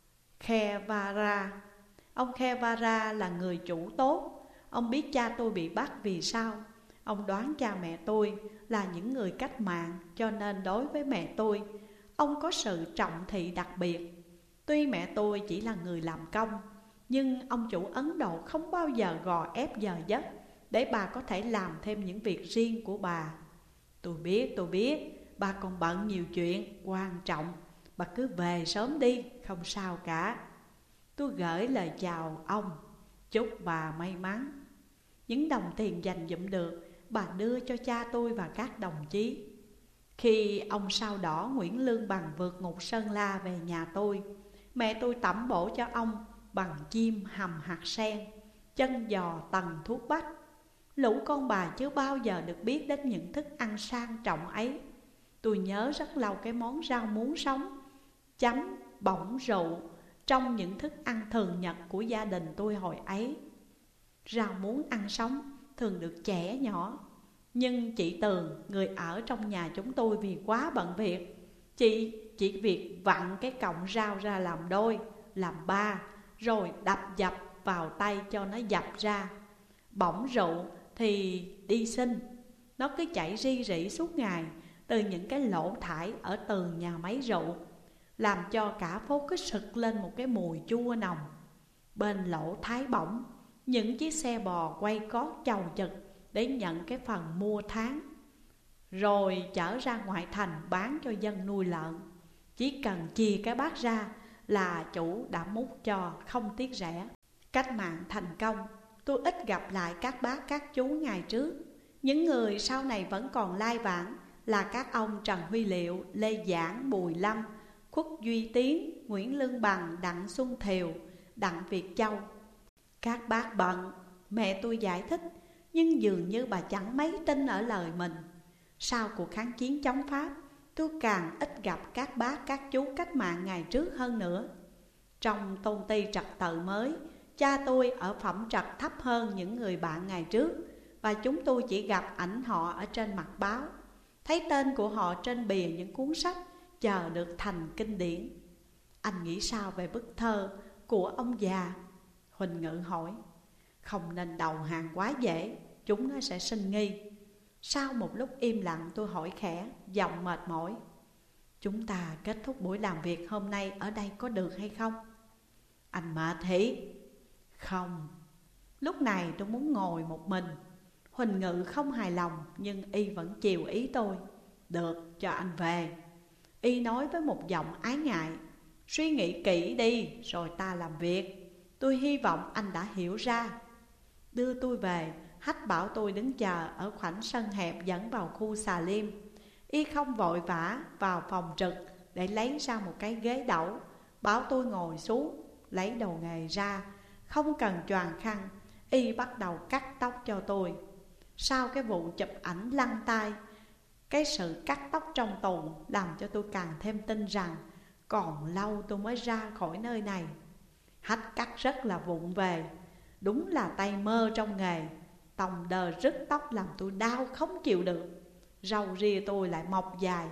S1: Khevara. Ông Khevara là người chủ tốt. Ông biết cha tôi bị bắt vì sao. Ông đoán cha mẹ tôi là những người cách mạng, cho nên đối với mẹ tôi, ông có sự trọng thị đặc biệt. Tuy mẹ tôi chỉ là người làm công, nhưng ông chủ Ấn Độ không bao giờ gò ép giờ giấc để bà có thể làm thêm những việc riêng của bà. Tôi biết, tôi biết, Ba còn bận nhiều chuyện quan trọng, bà cứ về sớm đi, không sao cả. Tôi gửi lời chào ông, chúc bà may mắn. Những đồng tiền dành dụm được, bà đưa cho cha tôi và các đồng chí. Khi ông sao đỏ Nguyễn Lương Bằng vượt ngục Sơn La về nhà tôi, mẹ tôi tẩm bổ cho ông bằng chim hầm hạt sen, chân giò tần thuốc bắc. Lũ con bà chưa bao giờ được biết đến những thức ăn sang trọng ấy. Tôi nhớ rất lâu cái món rau muống sống chấm bỏng rượu trong những thức ăn thường nhật của gia đình tôi hồi ấy. Rau muống ăn sống thường được chẻ nhỏ, nhưng chị Tường, người ở trong nhà chúng tôi vì quá bận việc, Chị chỉ việc vặn cái cọng rau ra làm đôi, làm ba, rồi đập dập vào tay cho nó dập ra. Bỏng rượu thì đi xin, nó cứ chảy ri rỉ suốt ngày từ những cái lỗ thải ở tường nhà máy rượu, làm cho cả phố cứ sực lên một cái mùi chua nồng. Bên lỗ thái bỏng, những chiếc xe bò quay cót chầu chực để nhận cái phần mua tháng, rồi chở ra ngoại thành bán cho dân nuôi lợn. Chỉ cần chì cái bát ra là chủ đã múc cho không tiếc rẻ. Cách mạng thành công, tôi ít gặp lại các bác các chú ngày trước. Những người sau này vẫn còn lai vãng là các ông Trần Huy Liệu, Lê Giảng, Bùi Lâm, Khuất Duy Tiến, Nguyễn Lương Bằng, Đặng Xuân Thiều, Đặng Việt Châu. Các bác bận, mẹ tôi giải thích, nhưng dường như bà chẳng mấy tin ở lời mình. Sau cuộc kháng chiến chống Pháp, tôi càng ít gặp các bác các chú cách mạng ngày trước hơn nữa. Trong tôn ti trật tự mới, cha tôi ở phẩm trật thấp hơn những người bạn ngày trước, và chúng tôi chỉ gặp ảnh họ ở trên mặt báo, thấy tên của họ trên bìa những cuốn sách chờ được thành kinh điển. Anh nghĩ sao về bức thơ của ông già? Huỳnh Ngự hỏi. Không nên đầu hàng quá dễ, chúng nó sẽ sinh nghi. Sau một lúc im lặng, tôi hỏi khẽ, giọng mệt mỏi. Chúng ta kết thúc buổi làm việc hôm nay ở đây có được hay không? Anh mệt hỉ? Không. Lúc này tôi muốn ngồi một mình. Huỳnh Ngự không hài lòng, nhưng y vẫn chiều ý tôi. Được, cho anh về. Y nói với một giọng ái ngại. Suy nghĩ kỹ đi, rồi ta làm việc. Tôi hy vọng anh đã hiểu ra. Đưa tôi về, Hách bảo tôi đứng chờ ở khoảnh sân hẹp dẫn vào khu xà liêm. Y không vội vã vào phòng trực để lấy ra một cái ghế đẩu, bảo tôi ngồi xuống, lấy đầu nghề ra. Không cần choàng khăn, Y bắt đầu cắt tóc cho tôi. Sau cái vụ chụp ảnh lăn tay, cái sự cắt tóc trong tù làm cho tôi càng thêm tin rằng còn lâu tôi mới ra khỏi nơi này. Hách cắt rất là vụng về, đúng là tay mơ trong nghề. Tòng đờ rứt tóc làm tôi đau không chịu được. Râu ria tôi lại mọc dài,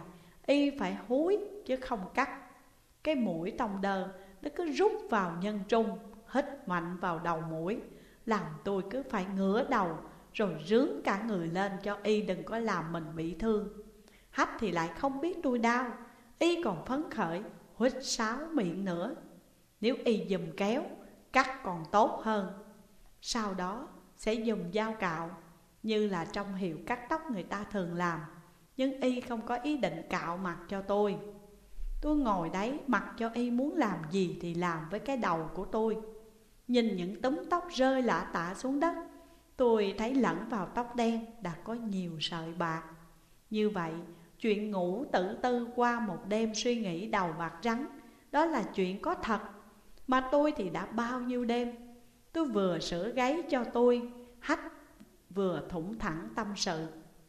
S1: Y phải húi chứ không cắt. Cái mũi tòng đờ nó cứ rút vào nhân trung, hít mạnh vào đầu mũi, làm tôi cứ phải ngửa đầu rồi rướn cả người lên cho Y đừng có làm mình bị thương. Hách thì lại không biết tôi đau, Y còn phấn khởi huýt sáo miệng nữa. Nếu Y giùm kéo, cắt còn tốt hơn. Sau đó sẽ dùng dao cạo, như là trong hiệu cắt tóc người ta thường làm. Nhưng Y không có ý định cạo mặt cho tôi. Tôi ngồi đấy mặc cho Y muốn làm gì thì làm với cái đầu của tôi. Nhìn những túm tóc rơi lả tả xuống đất, tôi thấy lẫn vào tóc đen đã có nhiều sợi bạc. Như vậy, chuyện ngủ tử tư qua một đêm suy nghĩ đầu bạc trắng, đó là chuyện có thật. Mà tôi thì đã bao nhiêu đêm. Tôi vừa sửa gáy cho tôi, Hách vừa thủng thẳng tâm sự.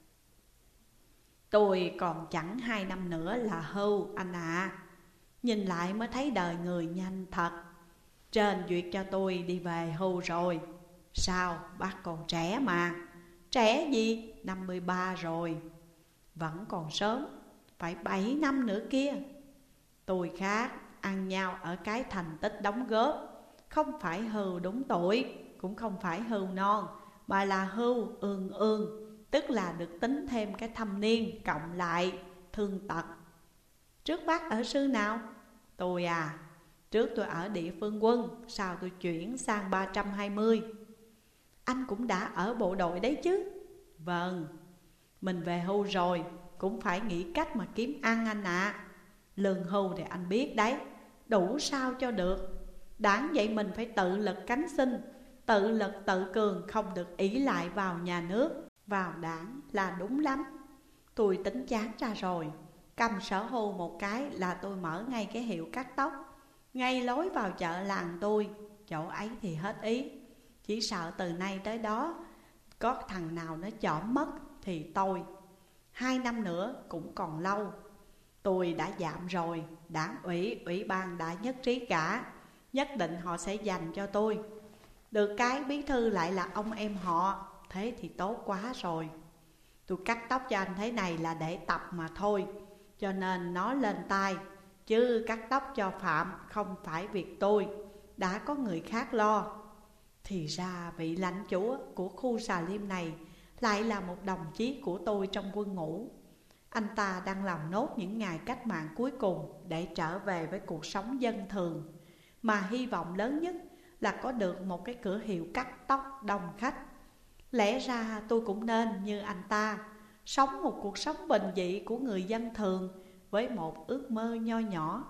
S1: Tôi còn chẳng hai năm nữa là hưu anh ạ. À. Nhìn lại mới thấy đời người nhanh thật. Trên duyệt cho tôi đi về hưu rồi. Sao bác còn trẻ mà. Trẻ gì, năm mươi ba rồi. Vẫn còn sớm, phải bảy năm nữa kia. Tôi khác, ăn nhau ở cái thành tích đóng góp. Không phải hưu đúng tuổi, cũng không phải hưu non, mà là hưu ương ương, tức là được tính thêm cái thâm niên cộng lại thương tật. Trước bác ở sư nào? Tôi à, trước tôi ở địa phương quân, sau tôi chuyển sang ba trăm hai mươi. Anh cũng đã ở bộ đội đấy chứ? Vâng. Mình về hưu rồi, cũng phải nghĩ cách mà kiếm ăn anh ạ. à. Lương hưu thì anh biết đấy, đủ sao cho được. Đáng vậy mình phải tự lực cánh sinh, tự lực tự cường, không được ỷ lại vào nhà nước, vào đảng là đúng lắm. Tôi tính chán ra rồi, cầm sở hưu một cái là tôi mở ngay cái hiệu cắt tóc, ngay lối vào chợ làng tôi. Chỗ ấy thì hết ý, chỉ sợ từ nay tới đó có thằng nào nó chỏm mất thì tôi. Hai năm nữa cũng còn lâu. Tôi đã dạm rồi, đảng ủy, ủy ban đã nhất trí cả, nhất định họ sẽ dành cho tôi. Được cái bí thư lại là ông em họ, thế thì tốt quá rồi. Tôi cắt tóc cho anh thế này là để tập mà thôi, cho nên nó lên tai. Chứ cắt tóc cho Phạm không phải việc tôi, đã có người khác lo. Thì ra vị lãnh chúa của khu Xà Lim này lại là một đồng chí của tôi trong quân ngũ. Anh ta đang làm nốt những ngày cách mạng cuối cùng để trở về với cuộc sống dân thường, mà hy vọng lớn nhất là có được một cái cửa hiệu cắt tóc đông khách. Lẽ ra tôi cũng nên như anh ta, sống một cuộc sống bình dị của người dân thường với một ước mơ nho nhỏ.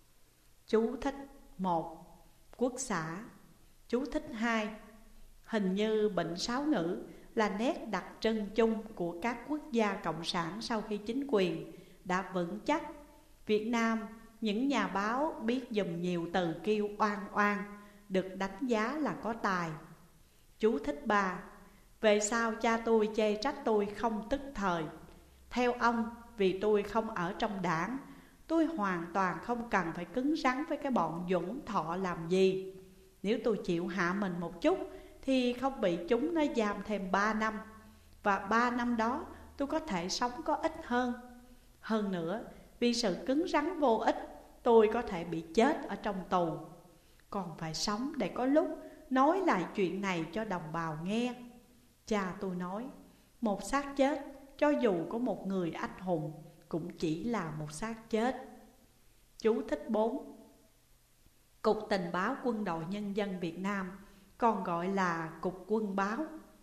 S1: Chú thích một. Quốc xã. Chú thích hai. Hình như bệnh sáo ngữ là nét đặc trưng chung của các quốc gia cộng sản sau khi chính quyền đã vững chắc. Việt Nam, những nhà báo biết dùng nhiều từ kêu oan oan, được đánh giá là có tài. Chú thích ba. Về sau cha tôi chê trách tôi không tức thời. Theo ông, vì tôi không ở trong đảng, tôi hoàn toàn không cần phải cứng rắn với cái bọn Dũng Thọ làm gì. Nếu tôi chịu hạ mình một chút thì không bị chúng nó giam thêm ba năm. Và ba năm đó tôi có thể sống có ích hơn. Hơn nữa, vì sự cứng rắn vô ích, tôi có thể bị chết ở trong tù, còn phải sống để có lúc nói lại chuyện này cho đồng bào nghe. Cha tôi nói, một xác chết, cho dù có một người anh hùng, cũng chỉ là một xác chết. Chú thích bốn. Cục Tình báo Quân đội Nhân dân Việt Nam, còn gọi là Cục Quân báo,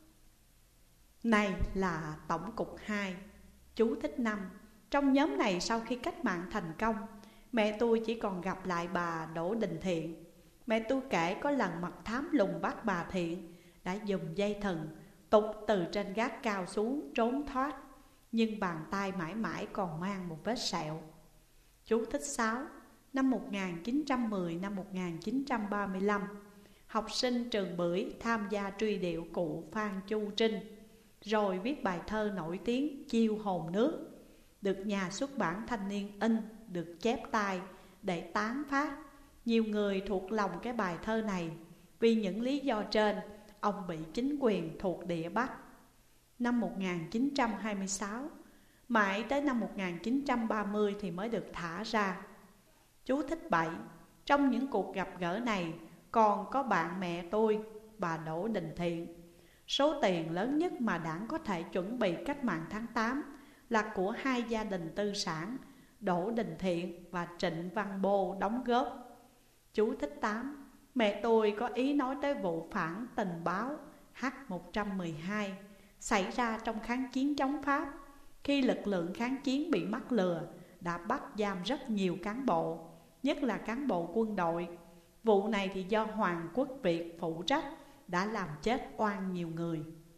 S1: này là Tổng cục hai. Chú thích năm. Trong nhóm này sau khi cách mạng thành công, mẹ tôi chỉ còn gặp lại bà Đỗ Đình Thiện. Mẹ tôi kể có lần mật thám lùng bắt bà Thiện đã dùng dây thừng tụt từ trên gác cao xuống trốn thoát, nhưng bàn tay mãi mãi còn mang một vết sẹo. Chú thích sáu. Năm một nghìn chín trăm mười năm một nghìn chín trăm ba mươi lăm, học sinh trường Bưởi tham gia truy điệu cụ Phan Chu Trinh, rồi viết bài thơ nổi tiếng Chiêu hồn nước, được nhà xuất bản Thanh Niên in, được chép tay để tán phát. Nhiều người thuộc lòng cái bài thơ này. Vì những lý do trên, ông bị chính quyền thuộc địa bắt. Năm một nghìn chín trăm hai mươi sáu, mãi tới năm một nghìn chín trăm ba mươi thì mới được thả ra. Chú thích bảy. Trong những cuộc gặp gỡ này còn có bạn mẹ tôi, bà Đỗ Đình Thiện. Số tiền lớn nhất mà đảng có thể chuẩn bị cách mạng tháng tám là của hai gia đình tư sản, Đỗ Đình Thiện và Trịnh Văn Bô đóng góp. Chú thích tám. Mẹ tôi có ý nói tới vụ phản tình báo H một trăm mười hai xảy ra trong kháng chiến chống Pháp. Khi lực lượng kháng chiến bị mắc lừa, đã bắt giam rất nhiều cán bộ, nhất là cán bộ quân đội. Vụ này thì do Hoàng Quốc Việt phụ trách, đã làm chết oan nhiều người.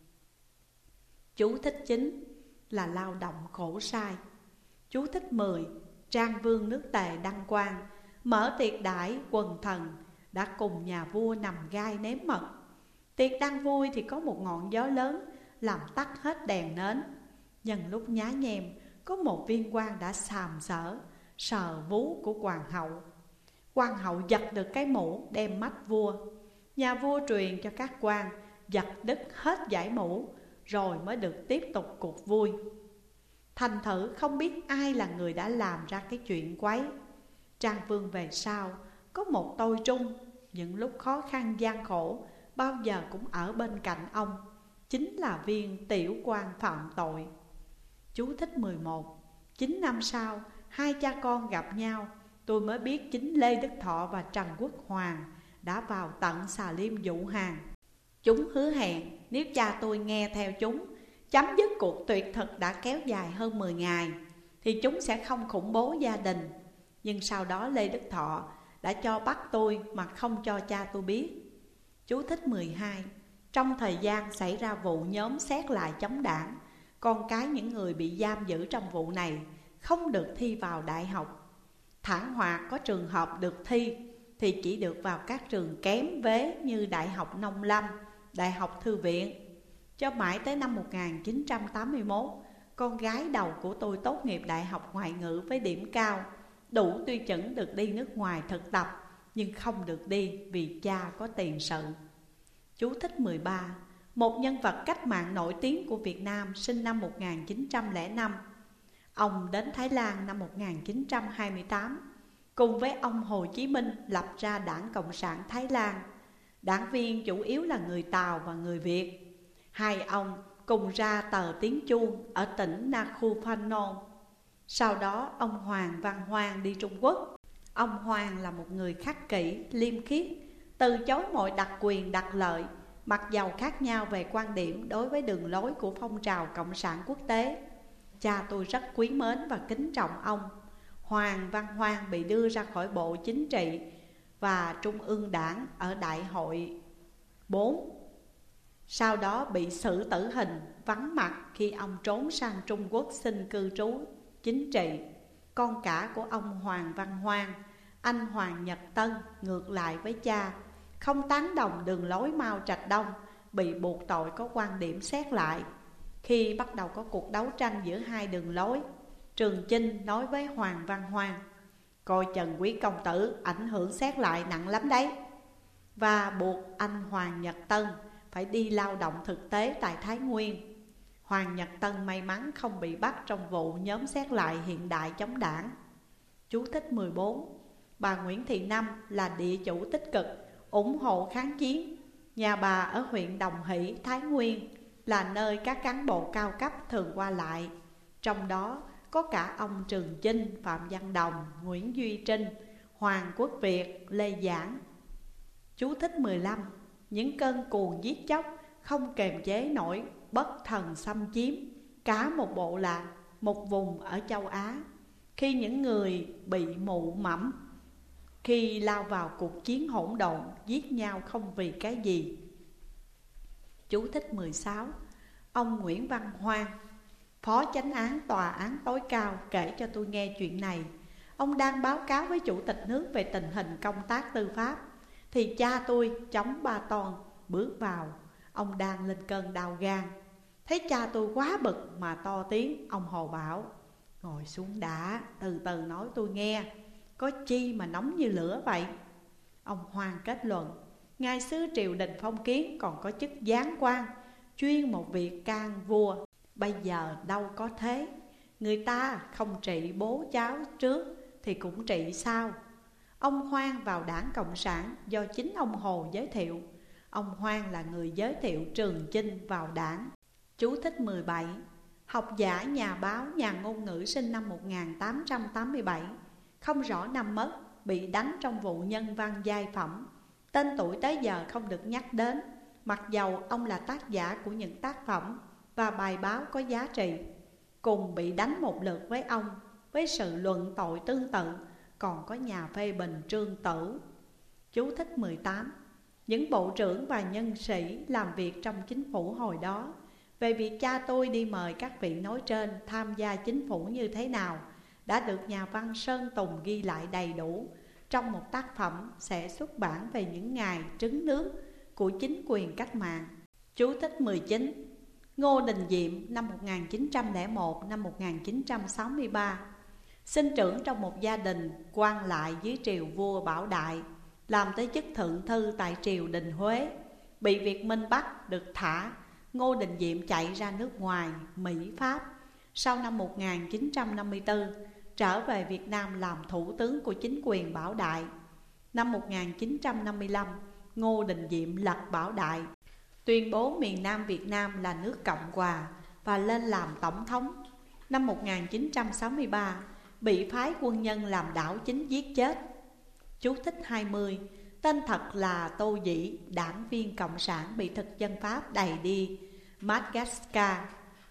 S1: Chú thích chín là lao động khổ sai. Chú thích mười. Trang vương nước Tề Đăng Quang mở tiệc đãi quần thần, đã cùng nhà vua nằm gai nếm mật. Tiệc đang vui thì có một ngọn gió lớn làm tắt hết đèn nến. Nhân lúc nhá nhem, có một viên quan đã sàm sỡ sờ vú của hoàng hậu. Hoàng hậu giật được cái mũ đem mắt vua. Nhà vua truyền cho các quan giật đứt hết dải mũ, rồi mới được tiếp tục cuộc vui. Thành thử không biết ai là người đã làm ra cái chuyện quấy. Trang vương về sau có một tôi trung, những lúc khó khăn gian khổ bao giờ cũng ở bên cạnh ông, chính là viên tiểu quan phạm tội. Chú thích mười một. Chín năm sau, hai cha con gặp nhau, tôi mới biết chính Lê Đức Thọ và Trần Quốc Hoàng đã vào tận Xà Lim dụ hàng. Chúng hứa hẹn nếu cha tôi nghe theo chúng chấm dứt cuộc tuyệt thực đã kéo dài hơn mười ngày, thì chúng sẽ không khủng bố gia đình. Nhưng sau đó Lê Đức Thọ đã cho bắt tôi mà không cho cha tôi biết. Chú thích mười hai. Trong thời gian xảy ra vụ nhóm xét lại chống đảng, con cái những người bị giam giữ trong vụ này không được thi vào đại học. Thẳng hoặc có trường hợp được thi thì chỉ được vào các trường kém vế như Đại học Nông Lâm, Đại học Thư viện. Cho mãi tới năm một nghìn chín trăm tám mươi mốt, con gái đầu của tôi tốt nghiệp đại học ngoại ngữ với điểm cao, đủ tiêu chuẩn được đi nước ngoài thực tập, nhưng không được đi vì cha có tiền sự. Chú thích mười ba. Một nhân vật cách mạng nổi tiếng của Việt Nam sinh năm một nghìn chín trăm lẻ năm. Ông đến Thái Lan năm một nghìn chín trăm hai mươi tám, cùng với ông Hồ Chí Minh lập ra Đảng Cộng sản Thái Lan. Đảng viên chủ yếu là người Tàu và người Việt. Hai ông cùng ra tờ Tiếng Chuông ở tỉnh Nakhon Phanom. Sau đó ông Hoàng Văn Hoan đi Trung Quốc. Ông Hoàng là một người khắc kỷ, liêm khiết, từ chối mọi đặc quyền đặc lợi, mặc dầu khác nhau về quan điểm đối với đường lối của phong trào cộng sản quốc tế. Cha tôi rất quý mến và kính trọng ông. Hoàng Văn Hoan bị đưa ra khỏi Bộ Chính trị và Trung ương Đảng ở Đại hội bốn. Sau đó bị xử tử hình, vắng mặt khi ông trốn sang Trung Quốc xin cư trú chính trị. Con cả của ông Hoàng Văn Hoan, anh Hoàng Nhật Tân, ngược lại với cha, không tán đồng đường lối Mao Trạch Đông, bị buộc tội có quan điểm xét lại. Khi bắt đầu có cuộc đấu tranh giữa hai đường lối, Trường Chinh nói với Hoàng Văn Hoan: coi chừng quý công tử ảnh hưởng xét lại nặng lắm đấy, và buộc anh Hoàng Nhật Tân phải đi lao động thực tế tại Thái Nguyên. Hoàng Nhật Tân may mắn không bị bắt trong vụ nhóm xét lại hiện đại chống đảng. Chú thích mười bốn. Bà Nguyễn Thị Năm là địa chủ tích cực, ủng hộ kháng chiến. Nhà bà ở huyện Đồng Hỷ, Thái Nguyên, là nơi các cán bộ cao cấp thường qua lại. Trong đó có cả ông Trường Chinh, Phạm Văn Đồng, Nguyễn Duy Trinh, Hoàng Quốc Việt, Lê Giảng. Chú thích mười lăm. Những cơn cuồng giết chóc không kềm chế nổi, bất thần xâm chiếm cả một bộ lạc, một vùng ở châu Á. Khi những người bị mụ mẫm, khi lao vào cuộc chiến hỗn độn, giết nhau không vì cái gì. Chú thích mười sáu. Ông Nguyễn Văn Hoan, phó chánh án tòa án tối cao, kể cho tôi nghe chuyện này. Ông đang báo cáo với chủ tịch nước về tình hình công tác tư pháp, thì cha tôi chống ba ton bước vào. Ông đang lên cơn đau gan. Thấy cha tôi quá bực mà to tiếng, ông Hồ bảo: ngồi xuống đã, từ từ nói tôi nghe, có chi mà nóng như lửa vậy? Ông Hoan kết luận: ngài xứ triều đình phong kiến còn có chức giáng quan, chuyên một việc can vua. Bây giờ đâu có thế. Người ta không trị bố cháu trước thì cũng trị sau. Ông Hoan vào Đảng Cộng sản do chính ông Hồ giới thiệu. Ông Hoan là người giới thiệu Trường Chinh vào đảng. Chú thích mười bảy. Học giả, nhà báo, nhà ngôn ngữ sinh năm một nghìn tám trăm tám mươi bảy, không rõ năm mất, bị đánh trong vụ nhân văn giai phẩm. Tên tuổi tới giờ không được nhắc đến, mặc dầu ông là tác giả của những tác phẩm và bài báo có giá trị. Cùng bị đánh một lượt với ông, với sự luận tội tương tự, còn có nhà phê bình Trương Tử. Chú thích mười tám. Những bộ trưởng và nhân sĩ làm việc trong chính phủ hồi đó về việc cha tôi đi mời các vị nói trên tham gia chính phủ như thế nào đã được nhà văn Sơn Tùng ghi lại đầy đủ trong một tác phẩm sẽ xuất bản về những ngày trứng nước của chính quyền cách mạng. Chú thích mười chín. Ngô Đình Diệm năm một nghìn chín trăm lẻ một năm một nghìn chín trăm sáu mươi ba, sinh trưởng trong một gia đình quan lại dưới triều vua Bảo Đại, làm tới chức thượng thư tại triều đình Huế. Bị Việt Minh bắt, được thả. Ngô Đình Diệm chạy ra nước ngoài, Mỹ, Pháp. Sau năm một nghìn chín trăm năm mươi tư, trở về Việt Nam làm thủ tướng của chính quyền Bảo Đại. Năm một nghìn chín trăm năm mươi lăm, Ngô Đình Diệm lật Bảo Đại, tuyên bố miền Nam Việt Nam là nước Cộng Hòa và lên làm tổng thống. Năm một nghìn chín trăm sáu mươi ba, bị phái quân nhân làm đảo chính giết chết. Chú thích hai mươi. Tên thật là Tô Dĩ, đảng viên Cộng sản bị thực dân Pháp đày đi Madagascar.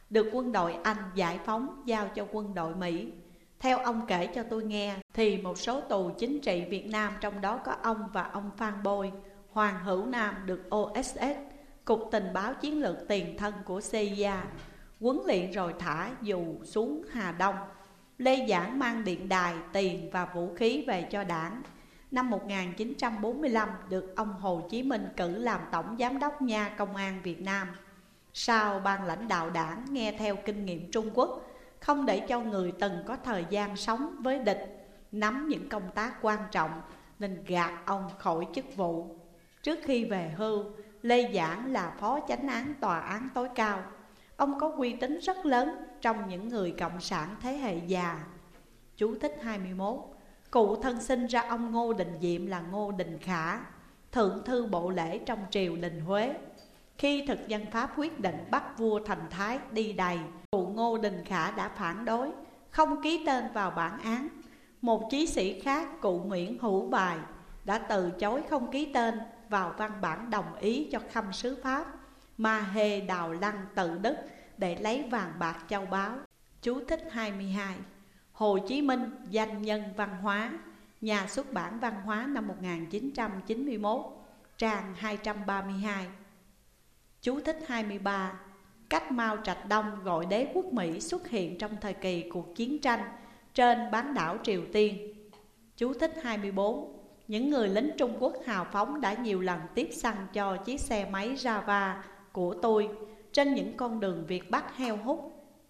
S1: được quân đội Anh giải phóng giao cho quân đội Mỹ. Theo ông kể cho tôi nghe thì một số tù chính trị Việt Nam, trong đó có ông và ông Phan Bôi, Hoàng Hữu Nam, được o ét ét, Cục Tình báo Chiến lược Tiền thân của xê i a, huấn luyện rồi thả dù xuống Hà Đông. Lê Giảng mang điện đài, tiền và vũ khí về cho đảng. Năm một nghìn chín trăm bốn mươi lăm được ông Hồ Chí Minh cử làm Tổng Giám đốc nha Công an Việt Nam. Sau ban lãnh đạo đảng nghe theo kinh nghiệm Trung Quốc, không để cho người từng có thời gian sống với địch nắm những công tác quan trọng, nên gạt ông khỏi chức vụ. Trước khi về hưu, Lê Giảng là phó chánh án tòa án tối cao. Ông có uy tín rất lớn trong những người cộng sản thế hệ già. Chú thích hai mươi mốt. Cụ thân sinh ra ông Ngô Đình Diệm là Ngô Đình Khả, thượng thư bộ lễ trong triều đình Huế. Khi thực dân Pháp quyết định bắt vua Thành Thái đi đày, cụ Ngô Đình Khả đã phản đối, không ký tên vào bản án. Một chí sĩ khác, cụ Nguyễn Hữu Bài, đã từ chối không ký tên vào văn bản đồng ý cho khâm sứ Pháp Ma Hê Đào Lăng tự Đức để lấy vàng bạc châu báu. Chú thích hai mươi hai. Hồ Chí Minh, danh nhân văn hóa, nhà xuất bản văn hóa năm một nghìn chín trăm chín mươi mốt, trang hai trăm ba mươi hai. Chú thích hai mươi ba. Cách Mao Trạch Đông gọi đế quốc Mỹ xuất hiện trong thời kỳ cuộc chiến tranh trên bán đảo Triều Tiên. Chú thích hai mươi bốn. Những người lính Trung Quốc hào phóng đã nhiều lần tiếp xăng cho chiếc xe máy Java của tôi trên những con đường Việt Bắc heo hút.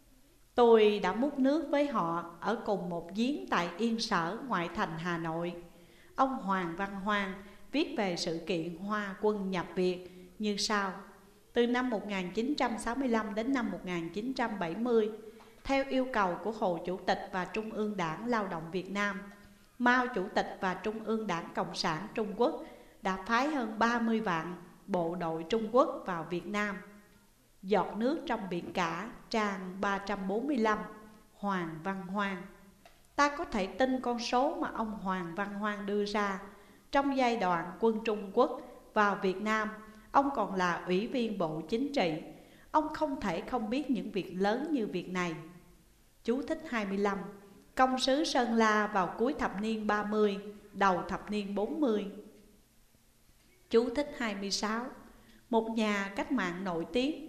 S1: Tôi đã múc nước với họ ở cùng một giếng tại Yên Sở, ngoại thành Hà Nội. Ông Hoàng Văn Hoan viết về sự kiện Hoa quân nhập Việt như sau. Từ năm một nghìn chín trăm sáu mươi lăm đến năm một nghìn chín trăm bảy mươi, theo yêu cầu của Hồ Chủ tịch và Trung ương Đảng Lao động Việt Nam, Mao Chủ tịch và Trung ương Đảng Cộng sản Trung Quốc đã phái hơn ba mươi vạn bộ đội Trung Quốc vào Việt Nam. Giọt nước trong biển cả, trang ba trăm bốn mươi lăm, Hoàng Văn Hoan. Ta có thể tin con số mà ông Hoàng Văn Hoan đưa ra. Trong giai đoạn quân Trung Quốc vào Việt Nam, ông còn là ủy viên Bộ Chính trị. Ông không thể không biết những việc lớn như việc này. Chú thích hai mươi lăm. Công sứ Sơn La vào cuối thập niên ba mươi, đầu thập niên bốn mươi. Chú thích hai mươi sáu. Một nhà cách mạng nổi tiếng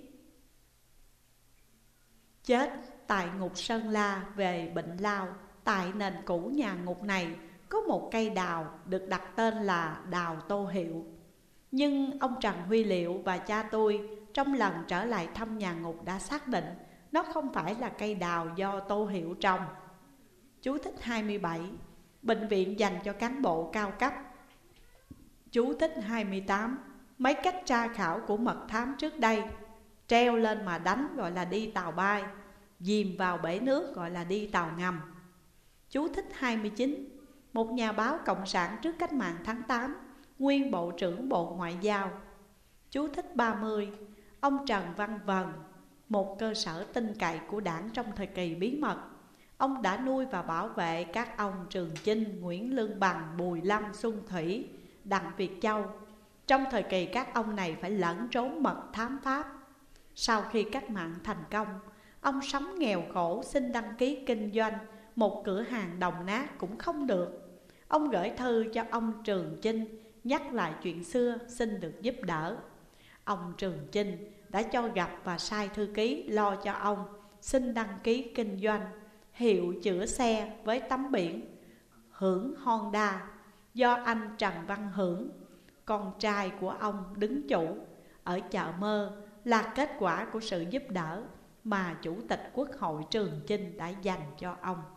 S1: chết tại ngục Sơn La về bệnh lao. Tại nền cũ nhà ngục này có một cây đào được đặt tên là đào Tô Hiệu. Nhưng ông Trần Huy Liệu và cha tôi trong lần trở lại thăm nhà ngục đã xác định nó không phải là cây đào do Tô Hiệu trồng. Chú thích hai mươi bảy. Bệnh viện dành cho cán bộ cao cấp. Chú thích hai mươi tám. Mấy cách tra khảo của mật thám trước đây: treo lên mà đánh gọi là đi tàu bay, dìm vào bể nước gọi là đi tàu ngầm. Chú thích hai mươi chín. Một nhà báo cộng sản trước cách mạng tháng tám, nguyên Bộ trưởng Bộ Ngoại giao. Chú thích ba mươi. Ông Trần Văn Vần, một cơ sở tin cậy của đảng trong thời kỳ bí mật. Ông đã nuôi và bảo vệ các ông Trường Chinh, Nguyễn Lương Bằng, Bùi Lâm, Xuân Thủy, Đặng Việt Châu. Trong thời kỳ các ông này phải lẫn trốn mật thám Pháp. Sau khi cách mạng thành công, ông sống nghèo khổ, xin đăng ký kinh doanh một cửa hàng đồng nát cũng không được. Ông gửi thư cho ông Trường Chinh, nhắc lại chuyện xưa, xin được giúp đỡ. Ông Trường Chinh đã cho gặp và sai thư ký lo cho ông xin đăng ký kinh doanh hiệu chữa xe với tấm biển Hưởng Honda do anh Trần Văn Hưởng, con trai của ông, đứng chủ ở chợ Mơ, là kết quả của sự giúp đỡ mà Chủ tịch Quốc hội Trường Chinh đã dành cho ông.